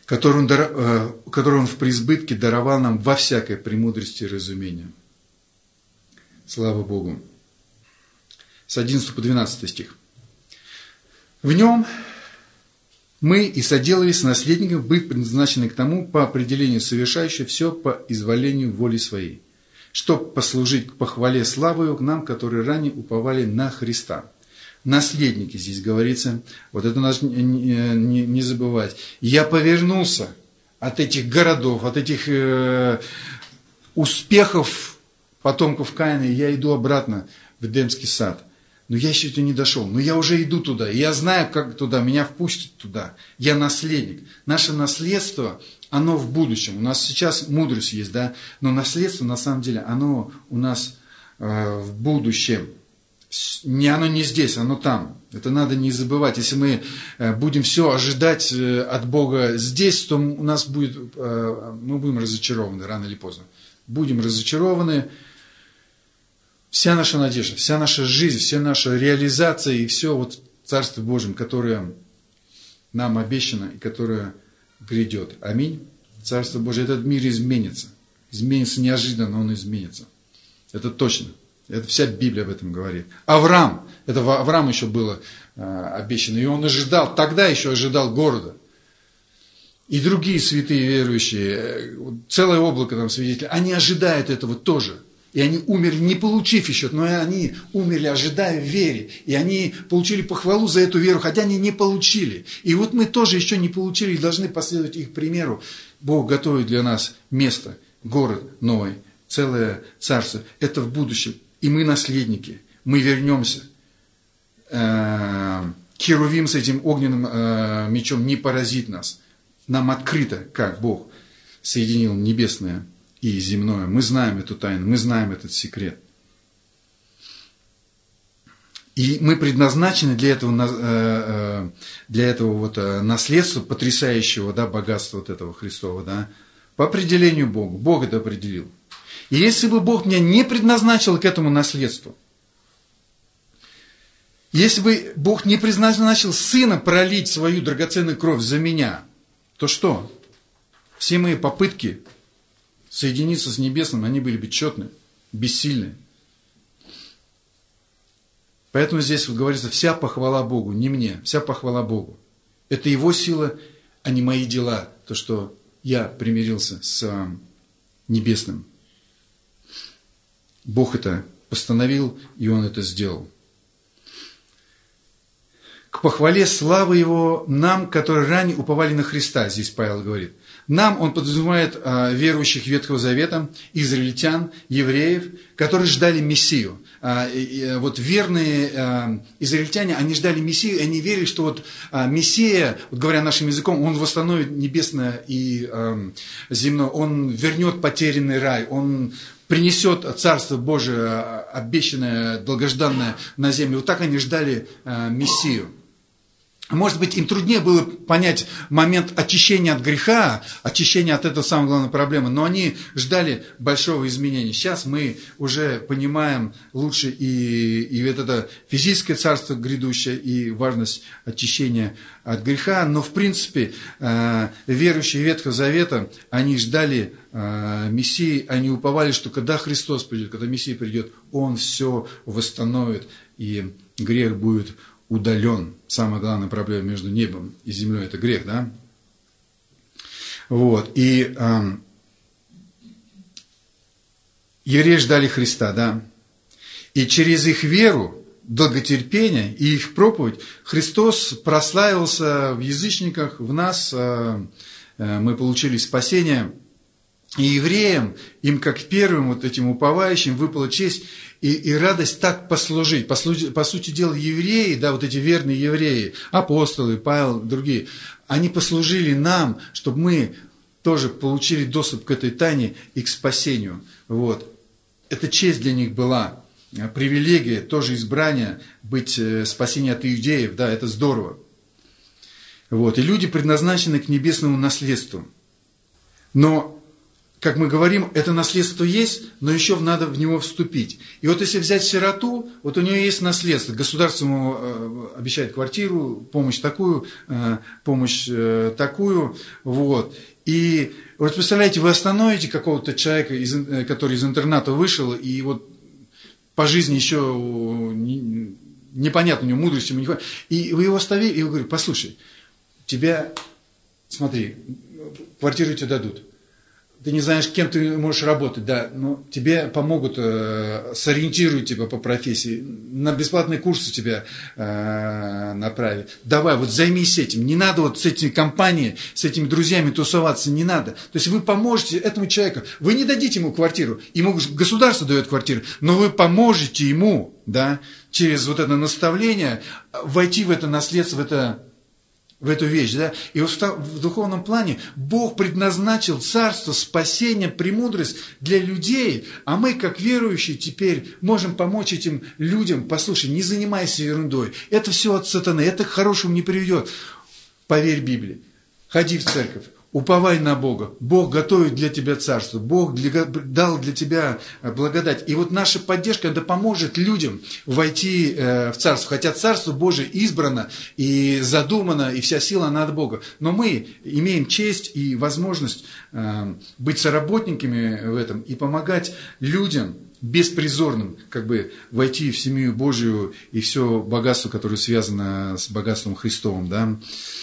который он, дар... который он в преизбытке даровал нам во всякой премудрости и разумении. Слава Богу. С одиннадцатого по двенадцатый стих. В нем мы и соделались наследниками, быть предназначены к тому, по определению совершающего все по изволению воли своей, чтобы послужить к похвале славою к нам, которые ранее уповали на Христа. Наследники здесь говорится, вот это надо не, не, не забывать. Я повернулся от этих городов, от этих э, успехов потомков Каина, и я иду обратно в Эдемский сад. Но я еще не дошел, но я уже иду туда, и я знаю, как туда, меня впустят туда. Я наследник. Наше наследство, оно в будущем. У нас сейчас мудрость есть, да, но наследство, на самом деле, оно у нас э, в будущем. Не, оно не здесь, оно там. Это надо не забывать. Если мы э, будем все ожидать э, от Бога здесь, то у нас будет, э, мы будем разочарованы рано или поздно. Будем разочарованы. Вся наша надежда, вся наша жизнь, вся наша реализация и все вот в Царстве Божьем, которое нам обещано и которое грядет. Аминь. Царство Божие, этот мир изменится. Изменится неожиданно, он изменится. Это точно. Это вся Библия об этом говорит. Авраам, это Авраам еще было а, обещано, и он ожидал, тогда еще ожидал города. И другие святые верующие, целое облако там свидетелей, они ожидают этого тоже. И они умерли, не получив еще, но они умерли, ожидая в вере. И они получили похвалу за эту веру, хотя они не получили. И вот мы тоже еще не получили и должны последовать их примеру. Бог готовит для нас место, город новый, целое царство. Это в будущем. И мы наследники. Мы вернемся. Херувим с этим огненным мечом не поразит нас. Нам открыто, как Бог соединил небесное и земное. Мы знаем эту тайну, мы знаем этот секрет. И мы предназначены для этого, для этого вот наследства, потрясающего, да, богатства вот этого Христова, да, по определению Бога. Бог это определил. И если бы Бог меня не предназначил к этому наследству, если бы Бог не предназначил Сына пролить свою драгоценную кровь за меня, то что? Все мои попытки соединиться с Небесным, они были бесчетны, бессильны. Поэтому здесь вот говорится, вся похвала Богу, не мне, вся похвала Богу. Это Его сила, а не мои дела, то, что я примирился с Небесным. Бог это постановил, и Он это сделал. К похвале славы Его нам, которые ранее уповали на Христа, здесь Павел говорит. Нам он подразумевает а, верующих Ветхого Завета, израильтян, евреев, которые ждали Мессию. А, и, вот верные а, израильтяне, они ждали Мессию, и они верили, что вот а, Мессия, вот говоря нашим языком, он восстановит небесное и а, земное, он вернет потерянный рай, он принесет Царство Божие, обещанное, долгожданное на землю. Вот так они ждали а, Мессию. Может быть, им труднее было понять момент очищения от греха, очищения от этого самой главной проблемы, но они ждали большого изменения. Сейчас мы уже понимаем лучше и, и это физическое царство грядущее, и важность очищения от греха, но в принципе верующие Ветхого Завета, они ждали Мессии, они уповали, что когда Христос придет, когда Мессия придет, Он все восстановит, и грех будет удален. Самая главная проблема между небом и землей – это грех, да? Вот. И э, евреи ждали Христа, да? И через их веру, долготерпение и их проповедь Христос прославился в язычниках, в нас, э, э, мы получили спасение. И евреям, им как первым вот этим уповающим выпала честь и, и радость так послужить. По, по сути дела, евреи, да, вот эти верные евреи, апостолы, Павел, другие, они послужили нам, чтобы мы тоже получили доступ к этой тайне и к спасению. Вот. Это честь для них была, привилегия, тоже избрание, быть спасением от иудеев, да, это здорово. Вот. И люди предназначены к небесному наследству. Но как мы говорим, это наследство есть, но еще надо в него вступить. И вот если взять сироту, вот у нее есть наследство. Государство ему обещает квартиру, помощь такую, помощь такую. Вот. И вот представляете, вы остановите какого-то человека, который из интерната вышел, и вот по жизни еще непонятно, у него мудрости, ему не хватит. И вы его оставили, и вы говорите: послушай, тебя, смотри, квартиру тебе дадут. Ты не знаешь, кем ты можешь работать, да, но тебе помогут, э, сориентируют тебя по профессии, на бесплатные курсы тебя э, направят. Давай, вот займись этим, не надо вот с этими компаниями, с этими друзьями тусоваться, не надо. То есть вы поможете этому человеку, вы не дадите ему квартиру, ему государство дает квартиру, но вы поможете ему, да, через вот это наставление войти в это наследство, в это... в эту вещь, да, и вот в духовном плане Бог предназначил царство, спасение, премудрость для людей, а мы, как верующие, теперь можем помочь этим людям. Послушай, не занимайся ерундой, это все от сатаны, это к хорошему не приведет. Поверь Библии, ходи в церковь, уповай на Бога. Бог готовит для тебя царство. Бог для, дал для тебя благодать. И вот наша поддержка, это поможет людям войти э, в царство. Хотя царство Божие избрано и задумано, и вся сила она от Бога. Но мы имеем честь и возможность э, быть соработниками в этом и помогать людям беспризорным, как бы войти в семью Божию и все богатство, которое связано с богатством Христовым, да.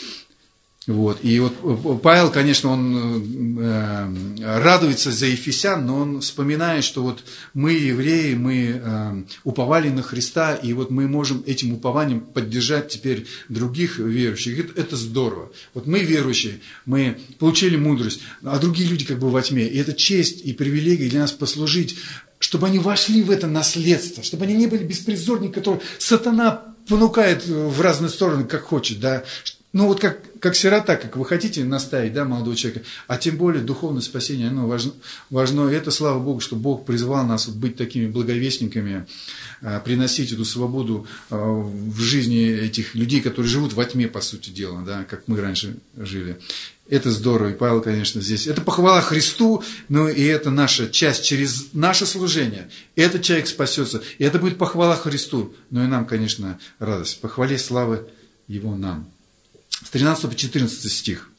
Вот. И вот Павел, конечно, он э, радуется за ефесян, но он вспоминает, что вот мы, евреи, мы э, уповали на Христа, и вот мы можем этим упованием поддержать теперь других верующих. Это, это здорово. Вот мы, верующие, мы получили мудрость, а другие люди как бы во тьме. И это честь и привилегия для нас послужить, чтобы они вошли в это наследство, чтобы они не были беспризорниками, которые сатана понукает в разные стороны, как хочет, да. Ну вот как, как сирота, как вы хотите наставить, да, молодого человека, а тем более духовное спасение, оно важно, важно. И это, слава Богу, что Бог призвал нас быть такими благовестниками, приносить эту свободу в жизни этих людей, которые живут во тьме, по сути дела, да, как мы раньше жили. Это здорово, и Павел, конечно, здесь. Это похвала Христу, но и это наша часть через наше служение. Этот человек спасется, и это будет похвала Христу, но и нам, конечно, радость. Похвали славы Его нам. С тринадцатого по четырнадцатый стих.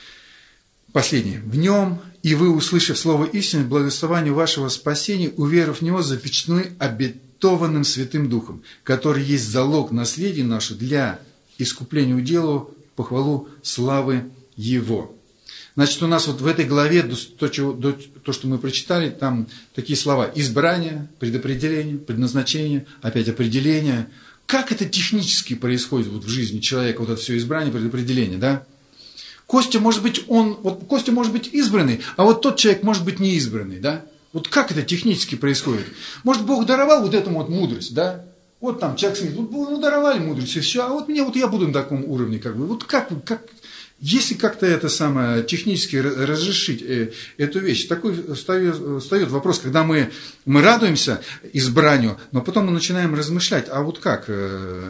Последний. «В нем, и вы, услышав слово истины, благословению вашего спасения, уверовав в него, запечатлены обетованным Святым Духом, который есть залог наследия нашего для искупления удела, похвалу славы Его». Значит, у нас вот в этой главе, то, то, что мы прочитали, там такие слова: избрание, предопределение, предназначение, опять определение. Как это технически происходит вот в жизни человека, вот это все избрание, предопределение, да? Костя может быть, он, вот Костя может быть избранный, а вот тот человек может быть неизбранный, да? Вот как это технически происходит? Может, Бог даровал вот этому вот мудрость, да? Вот там человек смеет, ну даровали мудрость и все, а вот мне, вот я буду на таком уровне, как бы, вот как, как, если как-то это самое технически разрешить э, эту вещь, такой встает, встает вопрос, когда мы, мы радуемся избранию, но потом мы начинаем размышлять, а вот как, э,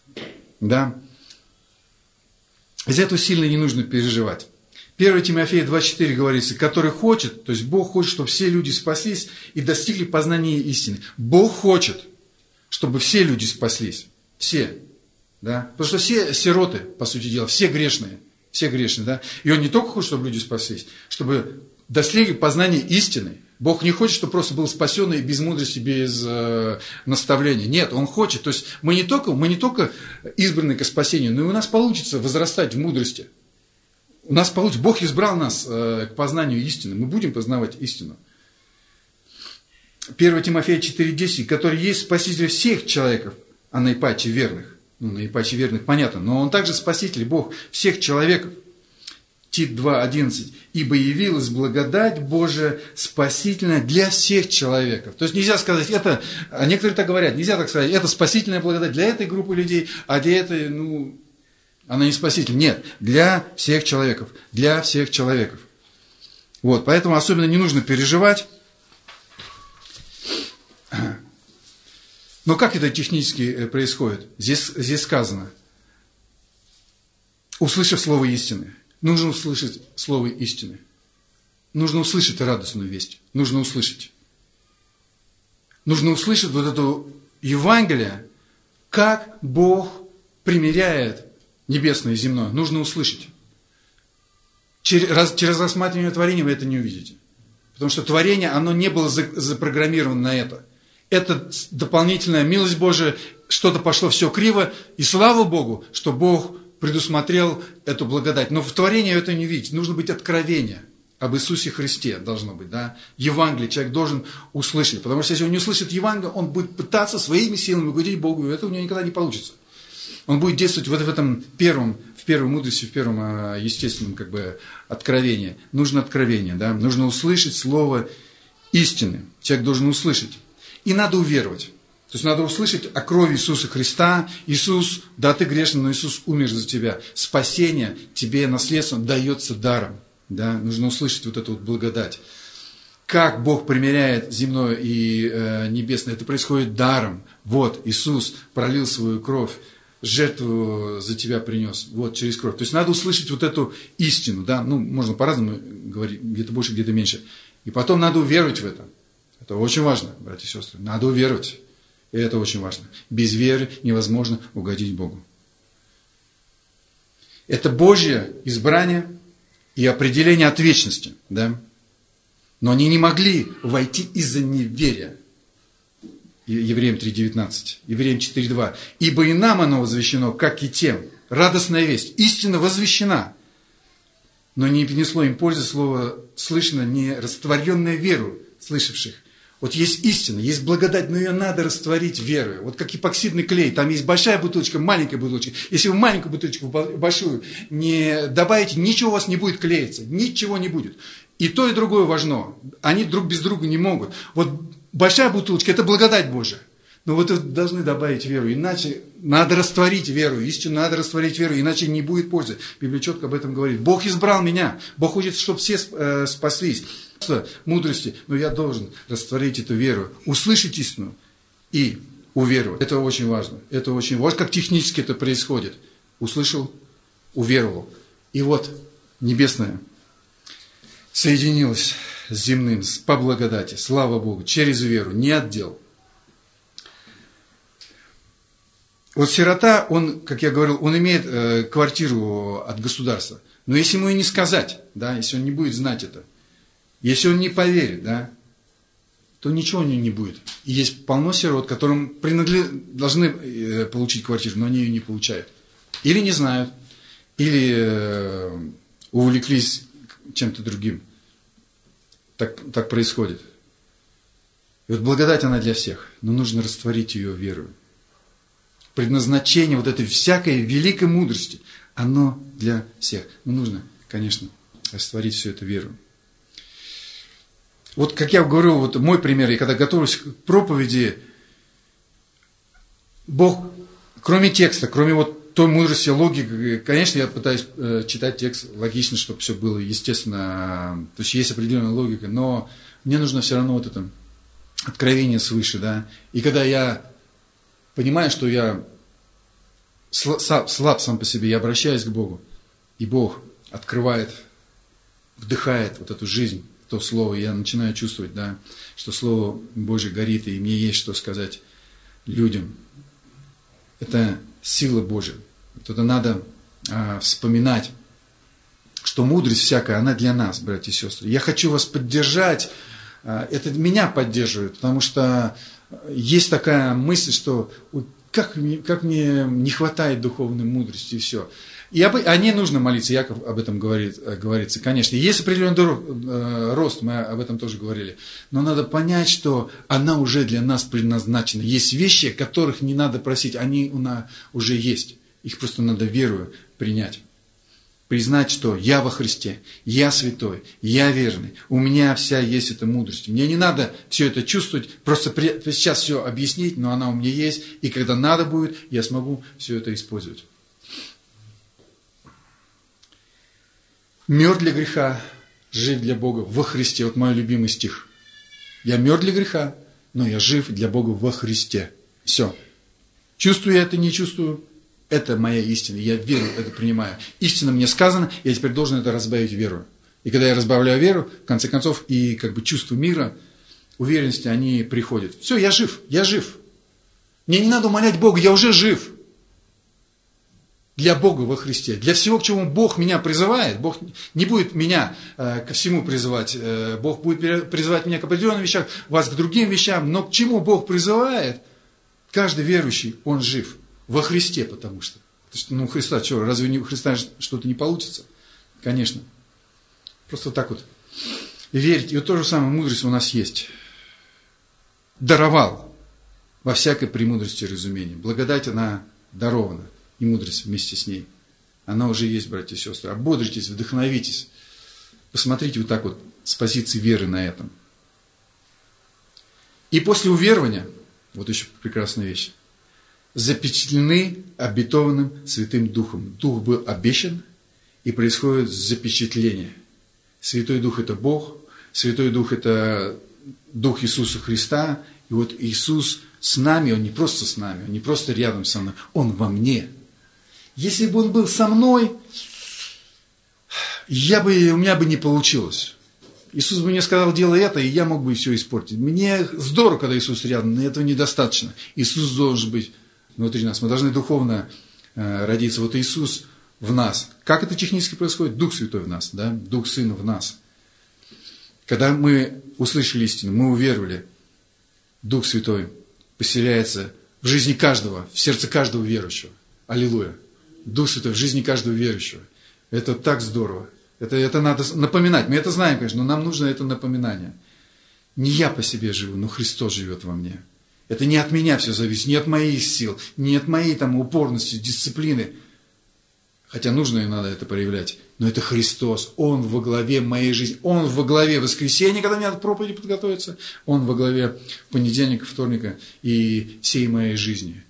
да, из этого сильно не нужно переживать. первое Тимофея два четыре говорится: который хочет, то есть Бог хочет, чтобы все люди спаслись и достигли познания истины. Бог хочет, чтобы все люди спаслись, все, да, потому что все сироты, по сути дела, все грешные. Все грешные, да? И Он не только хочет, чтобы люди спаслись, чтобы достигли познания истины. Бог не хочет, чтобы просто был спасенный без мудрости, без э, наставления. Нет, Он хочет. То есть мы не только, мы не только избраны к спасению, но и у нас получится возрастать в мудрости. У нас получится. Бог избрал нас э, к познанию истины. Мы будем познавать истину. первое Тимофея четыре десять, который есть Спаситель всех человеков, а наипаче верных. Ну, наипаче верных, понятно, но Он также Спаситель, Бог всех человеков. Тит два одиннадцать. «Ибо явилась благодать Божия спасительная для всех человеков». То есть нельзя сказать, это, а некоторые так говорят, нельзя так сказать, это спасительная благодать для этой группы людей, а для этой, ну, она не спаситель. Нет, для всех человеков, для всех человеков. Вот, поэтому особенно не нужно переживать. Но как это технически происходит? Здесь, здесь сказано: услышав слово истины. Нужно услышать слово истины. нужно услышать радостную весть. Нужно услышать. Нужно услышать вот эту Евангелие, как Бог примиряет небесное и земное. Нужно услышать. Через, через рассматривание творения вы это не увидите. Потому что творение, оно не было запрограммировано на это. Это дополнительная милость Божия, что-то пошло все криво, и слава Богу, что Бог предусмотрел эту благодать. Но в творении это не видеть. Нужно быть откровение об Иисусе Христе, должно быть, да. Евангелие человек должен услышать. Потому что если он не услышит Евангелие, он будет пытаться своими силами угодить Богу, и это у него никогда не получится. Он будет действовать вот в этом первом, в первой мудрости, в первом естественном как бы откровении. Нужно откровение, да. Нужно услышать слово истины. Человек должен услышать. И надо уверовать. То есть надо услышать о крови Иисуса Христа. Иисус, да, ты грешный, но Иисус умер за тебя. Спасение тебе наследство дается даром. Да? Нужно услышать вот эту вот благодать. Как Бог примиряет земное и э, небесное, это происходит даром. Вот, Иисус пролил свою кровь, жертву за тебя принес. Вот, через кровь. То есть надо услышать вот эту истину. Да? Ну, можно по-разному говорить, где-то больше, где-то меньше. И потом надо уверовать в это. Это очень важно, братья и сестры. Надо уверовать. И это очень важно. Без веры невозможно угодить Богу. Это Божье избрание и определение от вечности. Да? Но они не могли войти из-за неверия. Евреям три девятнадцать. Евреям четыре два. Ибо и нам оно возвещено, как и тем. Радостная весть. Истина возвещена. Но не принесло им пользы слово слышно, не растворенное веру слышавших. Вот есть истина, есть благодать, но ее надо растворить верой. Вот как эпоксидный клей, там есть большая бутылочка, маленькая бутылочка. Если вы маленькую бутылочку в большую не добавите, ничего у вас не будет клеиться, ничего не будет. И то, и другое важно. Они друг без друга не могут. Вот большая бутылочка – это благодать Божия. Но вот вы должны добавить веру, иначе надо растворить веру, истину надо растворить веру, иначе не будет пользы. Библия четко об этом говорит. Бог избрал меня, Бог хочет, чтобы все спаслись. Мудрости, но я должен растворить эту веру, услышать истину и уверовать. Это очень важно. Это очень важно. Вот как технически это происходит. Услышал, уверовал. И вот небесное соединилось с земным по благодати, слава Богу, через веру, не отдел. Вот сирота, он, как я говорил, он имеет э, квартиру от государства. Но если ему и не сказать, да, если он не будет знать это, если он не поверит, да, то ничего у него не будет. И есть полно сирот, которым принадлеж... должны получить квартиру, но они ее не получают. Или не знают, или э, увлеклись чем-то другим. Так, так происходит. И вот благодать она для всех, но нужно растворить ее верою. Предназначение вот этой всякой великой мудрости, оно для всех. Но нужно, конечно, растворить всю эту веру. Вот как я говорю, вот мой пример, я когда готовлюсь к проповеди, Бог, кроме текста, кроме вот той мудрости, логики, конечно, я пытаюсь э, читать текст логично, чтобы все было естественно, то есть есть определенная логика, но мне нужно все равно вот это откровение свыше, да, и когда я понимаю, что я слаб, слаб сам по себе, я обращаюсь к Богу, и Бог открывает, вдыхает вот эту жизнь, то слово, я начинаю чувствовать, да, что Слово Божье горит, и мне есть что сказать людям. Это сила Божья. Это надо а, вспоминать, что мудрость всякая, она для нас, братья и сестры. Я хочу вас поддержать, а, это меня поддерживает, потому что есть такая мысль, что как, как мне не хватает духовной мудрости, и все. И об, о ней нужно молиться, Яков об этом говорит, говорится, конечно. Есть определенный рост, мы об этом тоже говорили. Но надо понять, что она уже для нас предназначена. Есть вещи, которых не надо просить, они у нас уже есть. Их просто надо верою принять. Признать, что я во Христе, я святой, я верный, у меня вся есть эта мудрость. Мне не надо все это чувствовать, просто сейчас все объяснить, но она у меня есть. И когда надо будет, я смогу все это использовать. Мертв для греха, жив для Бога во Христе. Вот мой любимый стих. Я мертв для греха, но я жив для Бога во Христе. Все. Чувствую я это, не чувствую. Это моя истина. Я верю, это принимаю. Истина мне сказана, я теперь должен это разбавить верою. И когда я разбавляю веру, в конце концов, и как бы чувство мира, уверенности, они приходят. Все, я жив, я жив. Мне не надо умолять Бога, я уже жив. Для Бога во Христе. Для всего, к чему Бог меня призывает. Бог не будет меня э, ко всему призывать. Э, Бог будет призывать меня к определенным вещам, вас к другим вещам. Но к чему Бог призывает, каждый верующий, он жив. Во Христе, потому что. Потому что ну, Христа, что, разве у Христа что-то не получится? Конечно. Просто так вот. Верить. И вот то же самое мудрость у нас есть. Даровал во всякой премудрости и разумении. Благодать она дарована. И мудрость вместе с ней. Она уже есть, братья и сестры. Ободритесь, вдохновитесь. Посмотрите вот так вот с позиции веры на этом. И после уверования, вот еще прекрасная вещь, запечатлены обетованным Святым Духом. Дух был обещан, и происходит запечатление. Святой Дух – это Бог, Святой Дух – это Дух Иисуса Христа. И вот Иисус с нами, Он не просто с нами, Он не просто рядом со мной, Он во мне. Если бы Он был со мной, я бы, у меня бы не получилось. Иисус бы мне сказал, делай это, и я мог бы все испортить. Мне здорово, когда Иисус рядом, но этого недостаточно. Иисус должен быть внутри нас. Мы должны духовно э, родиться. Вот Иисус в нас. Как это технически происходит? Дух Святой в нас, да? Дух Сына в нас. Когда мы услышали истину, мы уверовали, Дух Святой поселяется в жизни каждого, в сердце каждого верующего. Аллилуйя. Дух Святой в жизни каждого верующего. Это так здорово. Это, это надо напоминать. Мы это знаем, конечно, но нам нужно это напоминание. Не я по себе живу, но Христос живет во мне. Это не от меня все зависит, не от моих сил, не от моей там упорности, дисциплины. Хотя нужно и надо это проявлять. Но это Христос. Он во главе моей жизни. Он во главе воскресенья, когда мне надо к проповеди подготовиться. Он во главе понедельника, вторника и всей моей жизни.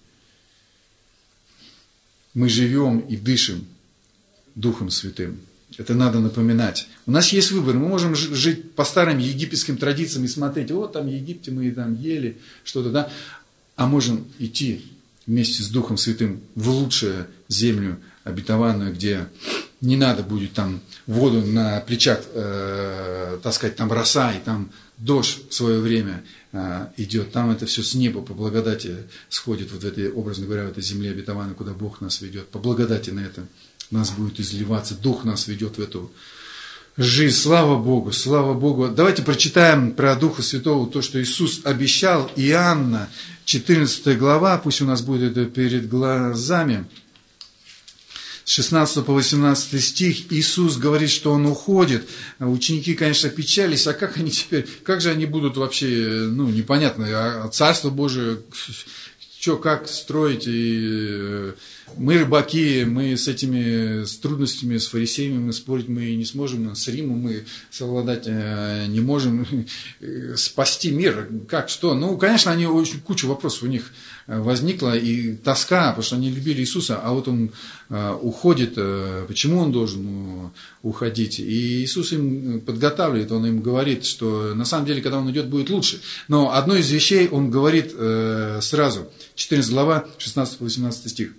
Мы живем и дышим Духом Святым. Это надо напоминать. У нас есть выбор. Мы можем жить по старым египетским традициям и смотреть, вот там в Египте мы там ели что-то, да. А можем идти вместе с Духом Святым в лучшую землю обетованную, где не надо будет там воду на плечах э, таскать, там роса, и там дождь в свое время э, идет. Там это все с неба по благодати сходит, вот в этой, образно говоря, в этой земле обетованной, куда Бог нас ведет. По благодати на это нас будет изливаться, Дух нас ведет в эту жизнь. Слава Богу, слава Богу. Давайте прочитаем про Духа Святого то, что Иисус обещал. Иоанна, четырнадцатая глава, пусть у нас будет это перед глазами. С шестнадцатого по восемнадцатый стих Иисус говорит, что Он уходит. Ученики, конечно, печались, а как они теперь, как же они будут вообще, ну, непонятно, а Царство Божие, что, как строить, и мы рыбаки, мы с этими с трудностями, с фарисеями мы спорить мы не сможем, с Римом мы совладать не можем, спасти мир, как, что? Ну, конечно, они очень, куча вопросов у них возникла, и тоска, потому что они любили Иисуса, а вот Он уходит, почему Он должен уходить? И Иисус им подготавливает, Он им говорит, что на самом деле, когда Он идет, будет лучше. Но одно из вещей Он говорит сразу, четырнадцатая глава, шестнадцатый по восемнадцатый стих.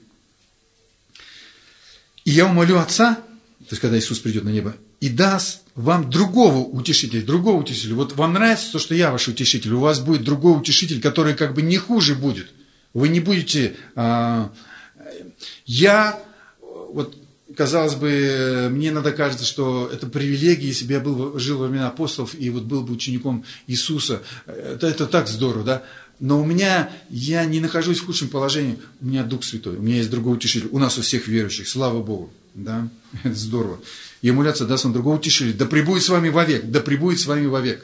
«И я умолю Отца», то есть, когда Иисус придет на небо, «и даст вам другого утешителя». Другого утешителя. Вот вам нравится то, что я ваш утешитель. У вас будет другой утешитель, который как бы не хуже будет. Вы не будете... А, я... Вот, казалось бы, мне иногда кажется, что это привилегия, если бы я был, жил во времена апостолов и вот был бы учеником Иисуса. Это, это так здорово, да? Но у меня, я не нахожусь в худшем положении, у меня Дух Святой, у меня есть другой утешитель, у нас у всех верующих, слава Богу, да, это здорово. И эмуляция даст вам другого утешителя, да пребудет с вами вовек, да пребудет с вами вовек.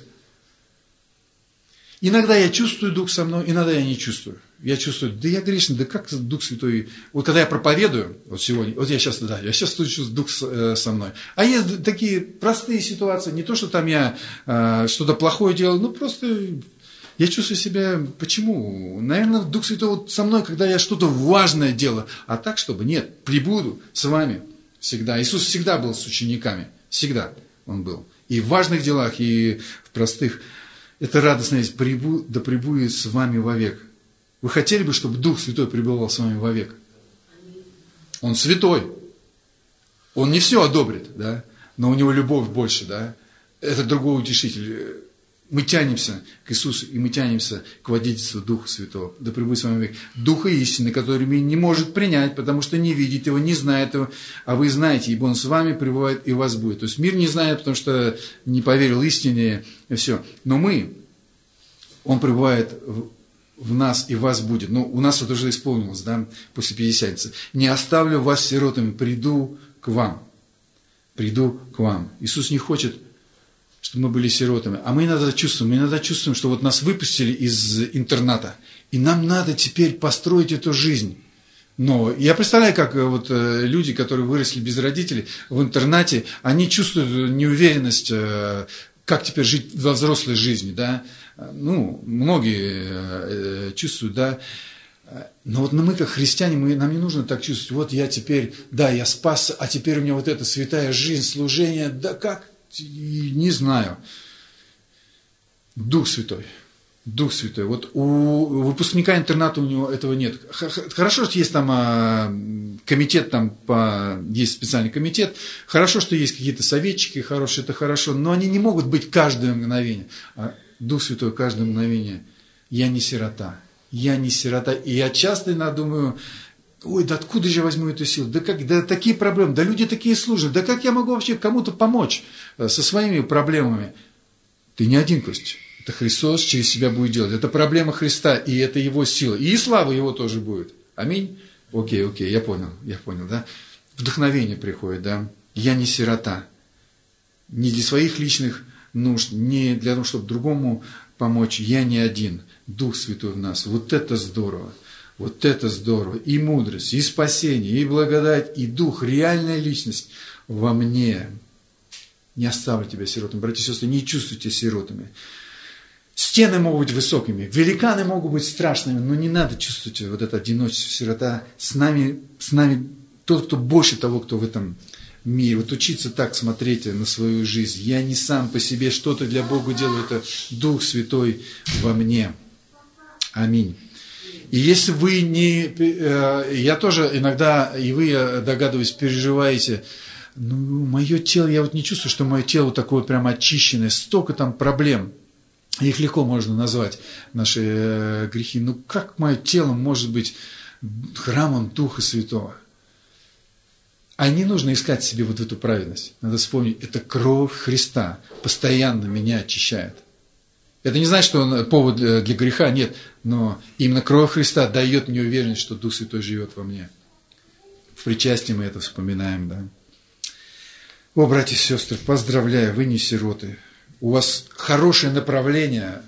Иногда я чувствую Дух со мной, иногда я не чувствую. Я чувствую, да я грешный, да как Дух Святой. Вот когда я проповедую, вот сегодня, вот я сейчас, да, я сейчас чувствую Дух со мной. А есть такие простые ситуации, не то, что там я э, что-то плохое делал, ну просто... Я чувствую себя, почему? Наверное, Дух Святой вот со мной, когда я что-то важное делаю. А так, чтобы нет, пребуду с вами всегда. Иисус всегда был с учениками. Всегда Он был. И в важных делах, и в простых. Это радостная весть. Пребу, да пребудет с вами вовек. Вы хотели бы, чтобы Дух Святой пребывал с вами вовек? Он святой. Он не все одобрит, да? но у него любовь больше, да? Это другой утешитель. Мы тянемся к Иисусу, и мы тянемся к водительству Духа Святого. Да пребудет с вами век. Духа истины, который мир не может принять, потому что не видит его, не знает его, а вы знаете, ибо он с вами пребывает и вас будет. То есть мир не знает, потому что не поверил истине, и все. Но мы, он пребывает в, в нас и вас будет. Ну, у нас это уже исполнилось, да, после Пятидесятницы. Не оставлю вас сиротами, приду к вам. Приду к вам. Иисус не хочет, чтобы мы были сиротами. А мы иногда чувствуем, мы иногда чувствуем, что вот нас выпустили из интерната, и нам надо теперь построить эту жизнь. Но я представляю, как вот люди, которые выросли без родителей в интернате, они чувствуют неуверенность, как теперь жить во взрослой жизни, да. Ну, многие чувствуют, да. Но вот мы, как христиане, мы, нам не нужно так чувствовать. Вот я теперь, да, я спасся, а теперь у меня вот эта святая жизнь, служение, да как? Не знаю. Дух Святой. Дух Святой. Вот у выпускника интерната у него этого нет. Хорошо, что есть там комитет, там по, есть специальный комитет. Хорошо, что есть какие-то советчики, хорошие, это хорошо. Но они не могут быть каждое мгновение. А Дух Святой каждое мгновение. Я не сирота. Я не сирота. И я часто иногда думаю... Ой, да откуда же я возьму эту силу? Да, как, да такие проблемы, да люди такие служат, да как я могу вообще кому-то помочь со своими проблемами? Ты не один, Костя. Это Христос через себя будет делать. Это проблема Христа, и это Его сила. И слава Его тоже будет. Аминь? Окей, окей, я понял, я понял, да? Вдохновение приходит, да? Я не сирота. Не для своих личных нужд, не для того, чтобы другому помочь. Я не один. Дух Святой в нас. Вот это здорово. Вот это здорово. И мудрость, и спасение, и благодать, и дух, реальная личность во мне. Не оставлю тебя сиротами. Братья и сестры, не чувствуйте сиротами. Стены могут быть высокими, великаны могут быть страшными, но не надо чувствовать вот это одиночество, сирота. С нами, с нами тот, кто больше того, кто в этом мире. Вот учиться так смотреть на свою жизнь. Я не сам по себе что-то для Бога делаю, это Дух Святой во мне. Аминь. И если вы не... Я тоже иногда, и вы, я догадываюсь, переживаете, ну, мое тело, я вот не чувствую, что мое тело такое прям очищенное, столько там проблем. Их легко можно назвать, наши грехи. Ну, как мое тело может быть храмом Духа Святого? А не нужно искать себе вот эту праведность. Надо вспомнить, это кровь Христа постоянно меня очищает. Это не значит, что он повод для, для греха, нет. Но именно кровь Христа дает мне уверенность, что Дух Святой живет во мне. В причастии мы это вспоминаем, да. О, братья и сестры, поздравляю, вы не сироты. У вас хорошее направление.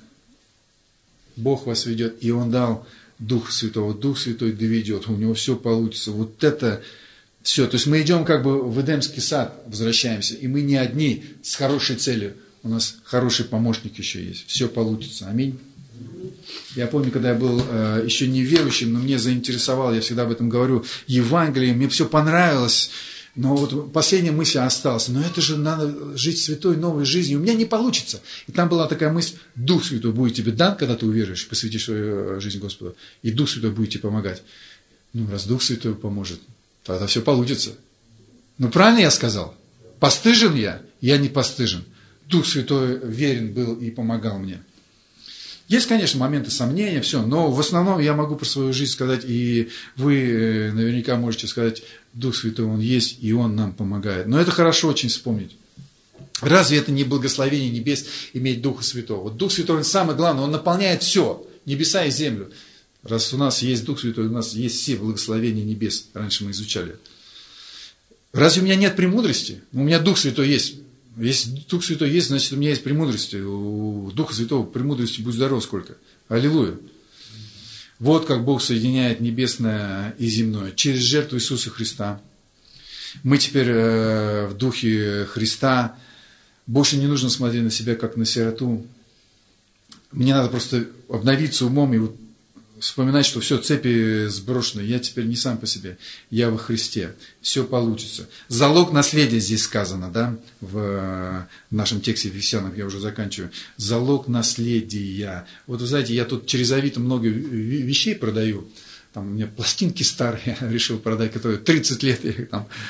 Бог вас ведет, и Он дал Дух Святого. Дух Святой доведет, у Него все получится. Вот это все. То есть мы идем как бы в Эдемский сад, возвращаемся, и мы не одни с хорошей целью. У нас хороший помощник еще есть. Все получится. Аминь. Я помню, когда я был э, еще не верующим, но мне заинтересовало, я всегда об этом говорю, Евангелие, мне все понравилось, но вот последняя мысль осталась. Но это же надо жить святой новой жизнью. У меня не получится. И там была такая мысль, Дух Святой будет тебе дан, когда ты уверуешь, посвятишь свою жизнь Господу, и Дух Святой будет тебе помогать. Ну, раз Дух Святой поможет, тогда все получится. Ну, правильно я сказал? Постыжен я? Я не постыжен. Дух Святой верен был и помогал мне. Есть, конечно, моменты сомнения, все, но в основном я могу про свою жизнь сказать, и вы наверняка можете сказать, Дух Святой, Он есть, и Он нам помогает. Но это хорошо очень вспомнить. Разве это не благословение небес иметь Духа Святого? Вот Дух Святой, Он самое главное, Он наполняет все, небеса и землю. Раз у нас есть Дух Святой, у нас есть все благословения небес, раньше мы изучали. Разве у меня нет премудрости? У меня Дух Святой есть. Если Дух Святой есть, значит, у меня есть премудрости. У Духа Святого премудрости будь здоров сколько. Аллилуйя. Вот как Бог соединяет небесное и земное. Через жертву Иисуса Христа. Мы теперь в Духе Христа. Больше не нужно смотреть на себя, как на сироту. Мне надо просто обновиться умом и вспоминать, что все, цепи сброшены, я теперь не сам по себе, я во Христе, все получится. Залог наследия здесь сказано, да, в нашем тексте Ефесянам, я уже заканчиваю. Залог наследия. Вот вы знаете, я тут через Авито много вещей продаю, там у меня пластинки старые, я решил продать, которые тридцать лет я их там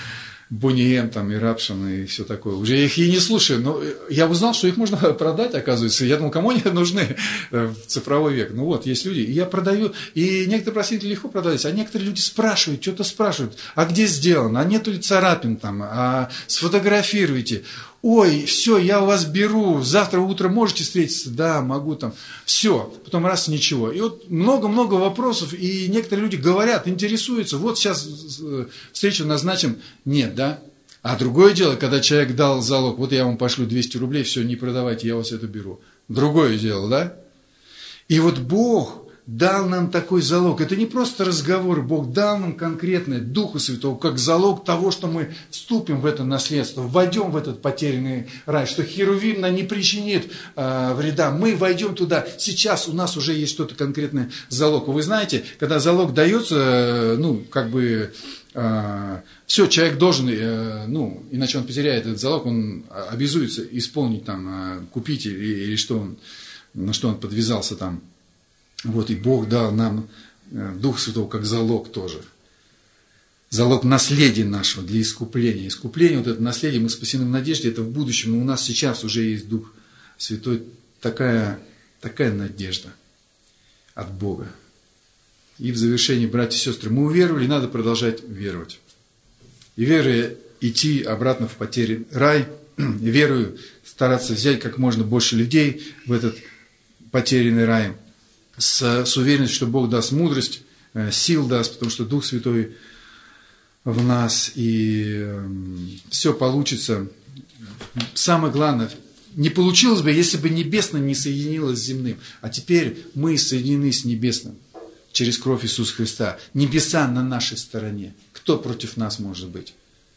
Бонием там и Рапшин и все такое. Уже я их и не слушаю, но я узнал, что их можно продать, оказывается. Я думал, кому они нужны в цифровой век. Ну вот, есть люди. И я продаю, и некоторые просители легко продались, а некоторые люди спрашивают, что-то спрашивают, а где сделано, а нету ли царапин там, а сфотографируйте. Ой, все, я у вас беру, завтра утром можете встретиться? Да, могу там. Все, потом раз, ничего. И вот много-много вопросов, и некоторые люди говорят, интересуются, вот сейчас встречу назначим. Нет, да? А другое дело, когда человек дал залог, вот я вам пошлю двести рублей, все, не продавайте, я у вас это беру. Другое дело, да? И вот Бог дал нам такой залог. Это не просто разговор, Бог дал нам конкретное Духа Святого, как залог того, что мы вступим в это наследство, войдем в этот потерянный рай, что Херувим нам не причинит э, вреда. Мы войдем туда. Сейчас у нас уже есть что-то конкретное залог. Вы знаете, когда залог дается, э, ну, как бы, э, все, человек должен, э, ну, иначе он потеряет этот залог, он обязуется исполнить, там, э, купить или, или что он, на что он подвязался там. Вот, и Бог дал нам Дух Святого как залог тоже. Залог наследия нашего для искупления. Искупление, вот это наследие, мы спасены в надежде, это в будущем. Но у нас сейчас уже есть Дух Святой. Такая, такая надежда от Бога. И в завершении, братья и сестры, мы уверовали, надо продолжать веровать. И веруя идти обратно в потерянный рай, и верую стараться взять как можно больше людей в этот потерянный рай. С, с уверенностью, что Бог даст мудрость, сил даст, потому что Дух Святой в нас, и э, все получится. Самое главное, не получилось бы, если бы небесное не соединилось с земным. А теперь мы соединены с небесным через кровь Иисуса Христа. Небеса на нашей стороне. Кто против нас может быть?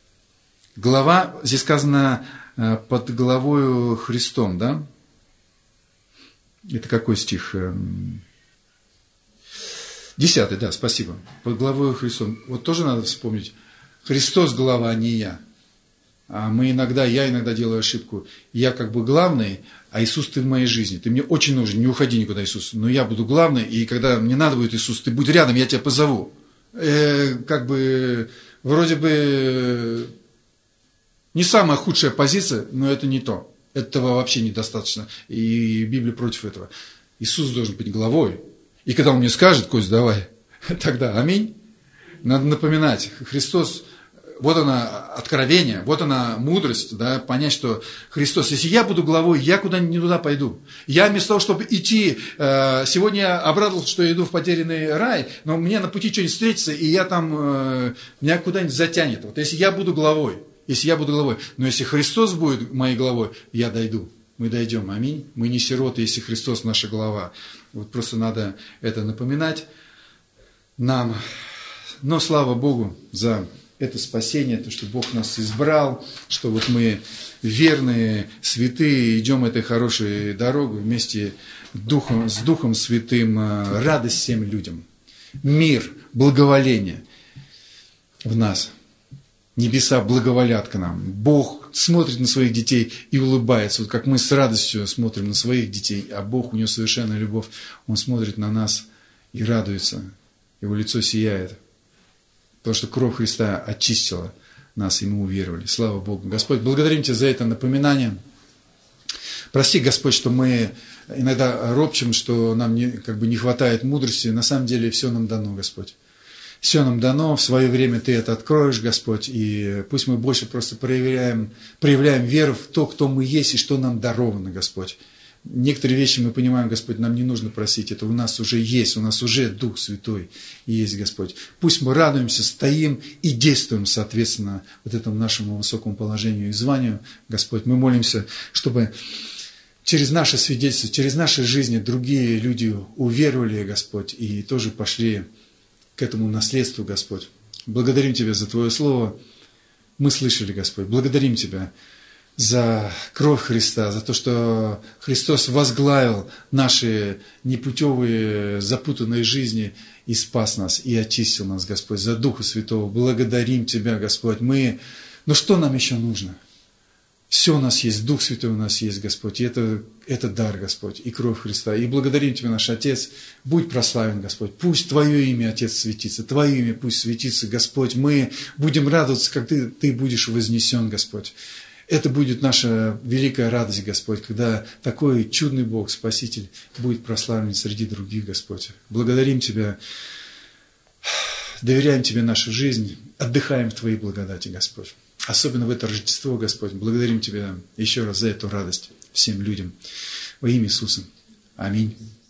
Глава, здесь сказано э, под главою Христом, да? Это какой стих? Десятый, да, спасибо. Под главой Христом. Вот тоже надо вспомнить. Христос глава, а не я. А мы иногда, я иногда делаю ошибку. Я как бы главный, а Иисус ты в моей жизни. Ты мне очень нужен, не уходи никуда, Иисус. Но я буду главный, и когда мне надо будет, Иисус, ты будь рядом, я тебя позову. Э, как бы, вроде бы, не самая худшая позиция, но это не то. Этого вообще недостаточно. И Библия против этого. Иисус должен быть главой. И когда Он мне скажет, Кость, давай, тогда аминь. Надо напоминать, Христос, вот она откровение, вот она мудрость, да, понять, что Христос, если я буду главой, я куда-нибудь не туда пойду. Я вместо того, чтобы идти, сегодня я обрадовался, что я иду в потерянный рай, но мне на пути что-нибудь встретится, и я там, меня куда-нибудь затянет. Вот если я буду главой, если я буду главой, но если Христос будет моей главой, я дойду. Мы дойдем, аминь. Мы не сироты, если Христос наша глава. Вот просто надо это напоминать нам. Но слава Богу за это спасение, то, что Бог нас избрал, что вот мы верные, святые, идем этой хорошей дорогой вместе Духом, с Духом Святым, радость всем людям. Мир, благоволение в нас. Небеса благоволят к нам. Бог смотрит на своих детей и улыбается. Вот как мы с радостью смотрим на своих детей, а Бог, у него совершенная любовь, Он смотрит на нас и радуется. Его лицо сияет. Потому что кровь Христа очистила нас, и мы уверовали. Слава Богу. Господь, благодарим Тебя за это напоминание. Прости, Господь, что мы иногда ропчем, что нам не, как бы не хватает мудрости. На самом деле все нам дано, Господь. Все нам дано, в свое время Ты это откроешь, Господь, и пусть мы больше просто проявляем, проявляем веру в то, кто мы есть и что нам даровано, Господь. Некоторые вещи мы понимаем, Господь, нам не нужно просить, это у нас уже есть, у нас уже Дух Святой есть, Господь. Пусть мы радуемся, стоим и действуем, соответственно, вот этому нашему высокому положению и званию, Господь. Мы молимся, чтобы через наше свидетельство, через наши жизни другие люди уверовали, Господь, и тоже пошли к этому наследству, Господь. Благодарим Тебя за Твое Слово. Мы слышали, Господь. Благодарим Тебя за кровь Христа, за то, что Христос возглавил наши непутевые, запутанные жизни и спас нас, и очистил нас, Господь, за Духа Святого. Благодарим Тебя, Господь. Мы, ну что нам еще нужно? Все у нас есть, Дух Святой у нас есть, Господь, и это, это дар, Господь, и кровь Христа. И благодарим Тебя, наш Отец, будь прославен, Господь, пусть Твое имя, Отец, светится, Твое имя пусть светится, Господь, мы будем радоваться, как Ты, Ты будешь вознесен, Господь. Это будет наша великая радость, Господь, когда такой чудный Бог, Спаситель, будет прославлен среди других, Господь. Благодарим Тебя, доверяем Тебе нашу жизнь, отдыхаем в Твоей благодати, Господь. Особенно в это Рождество, Господь, благодарим Тебя еще раз за эту радость всем людям. Во имя Иисуса. Аминь.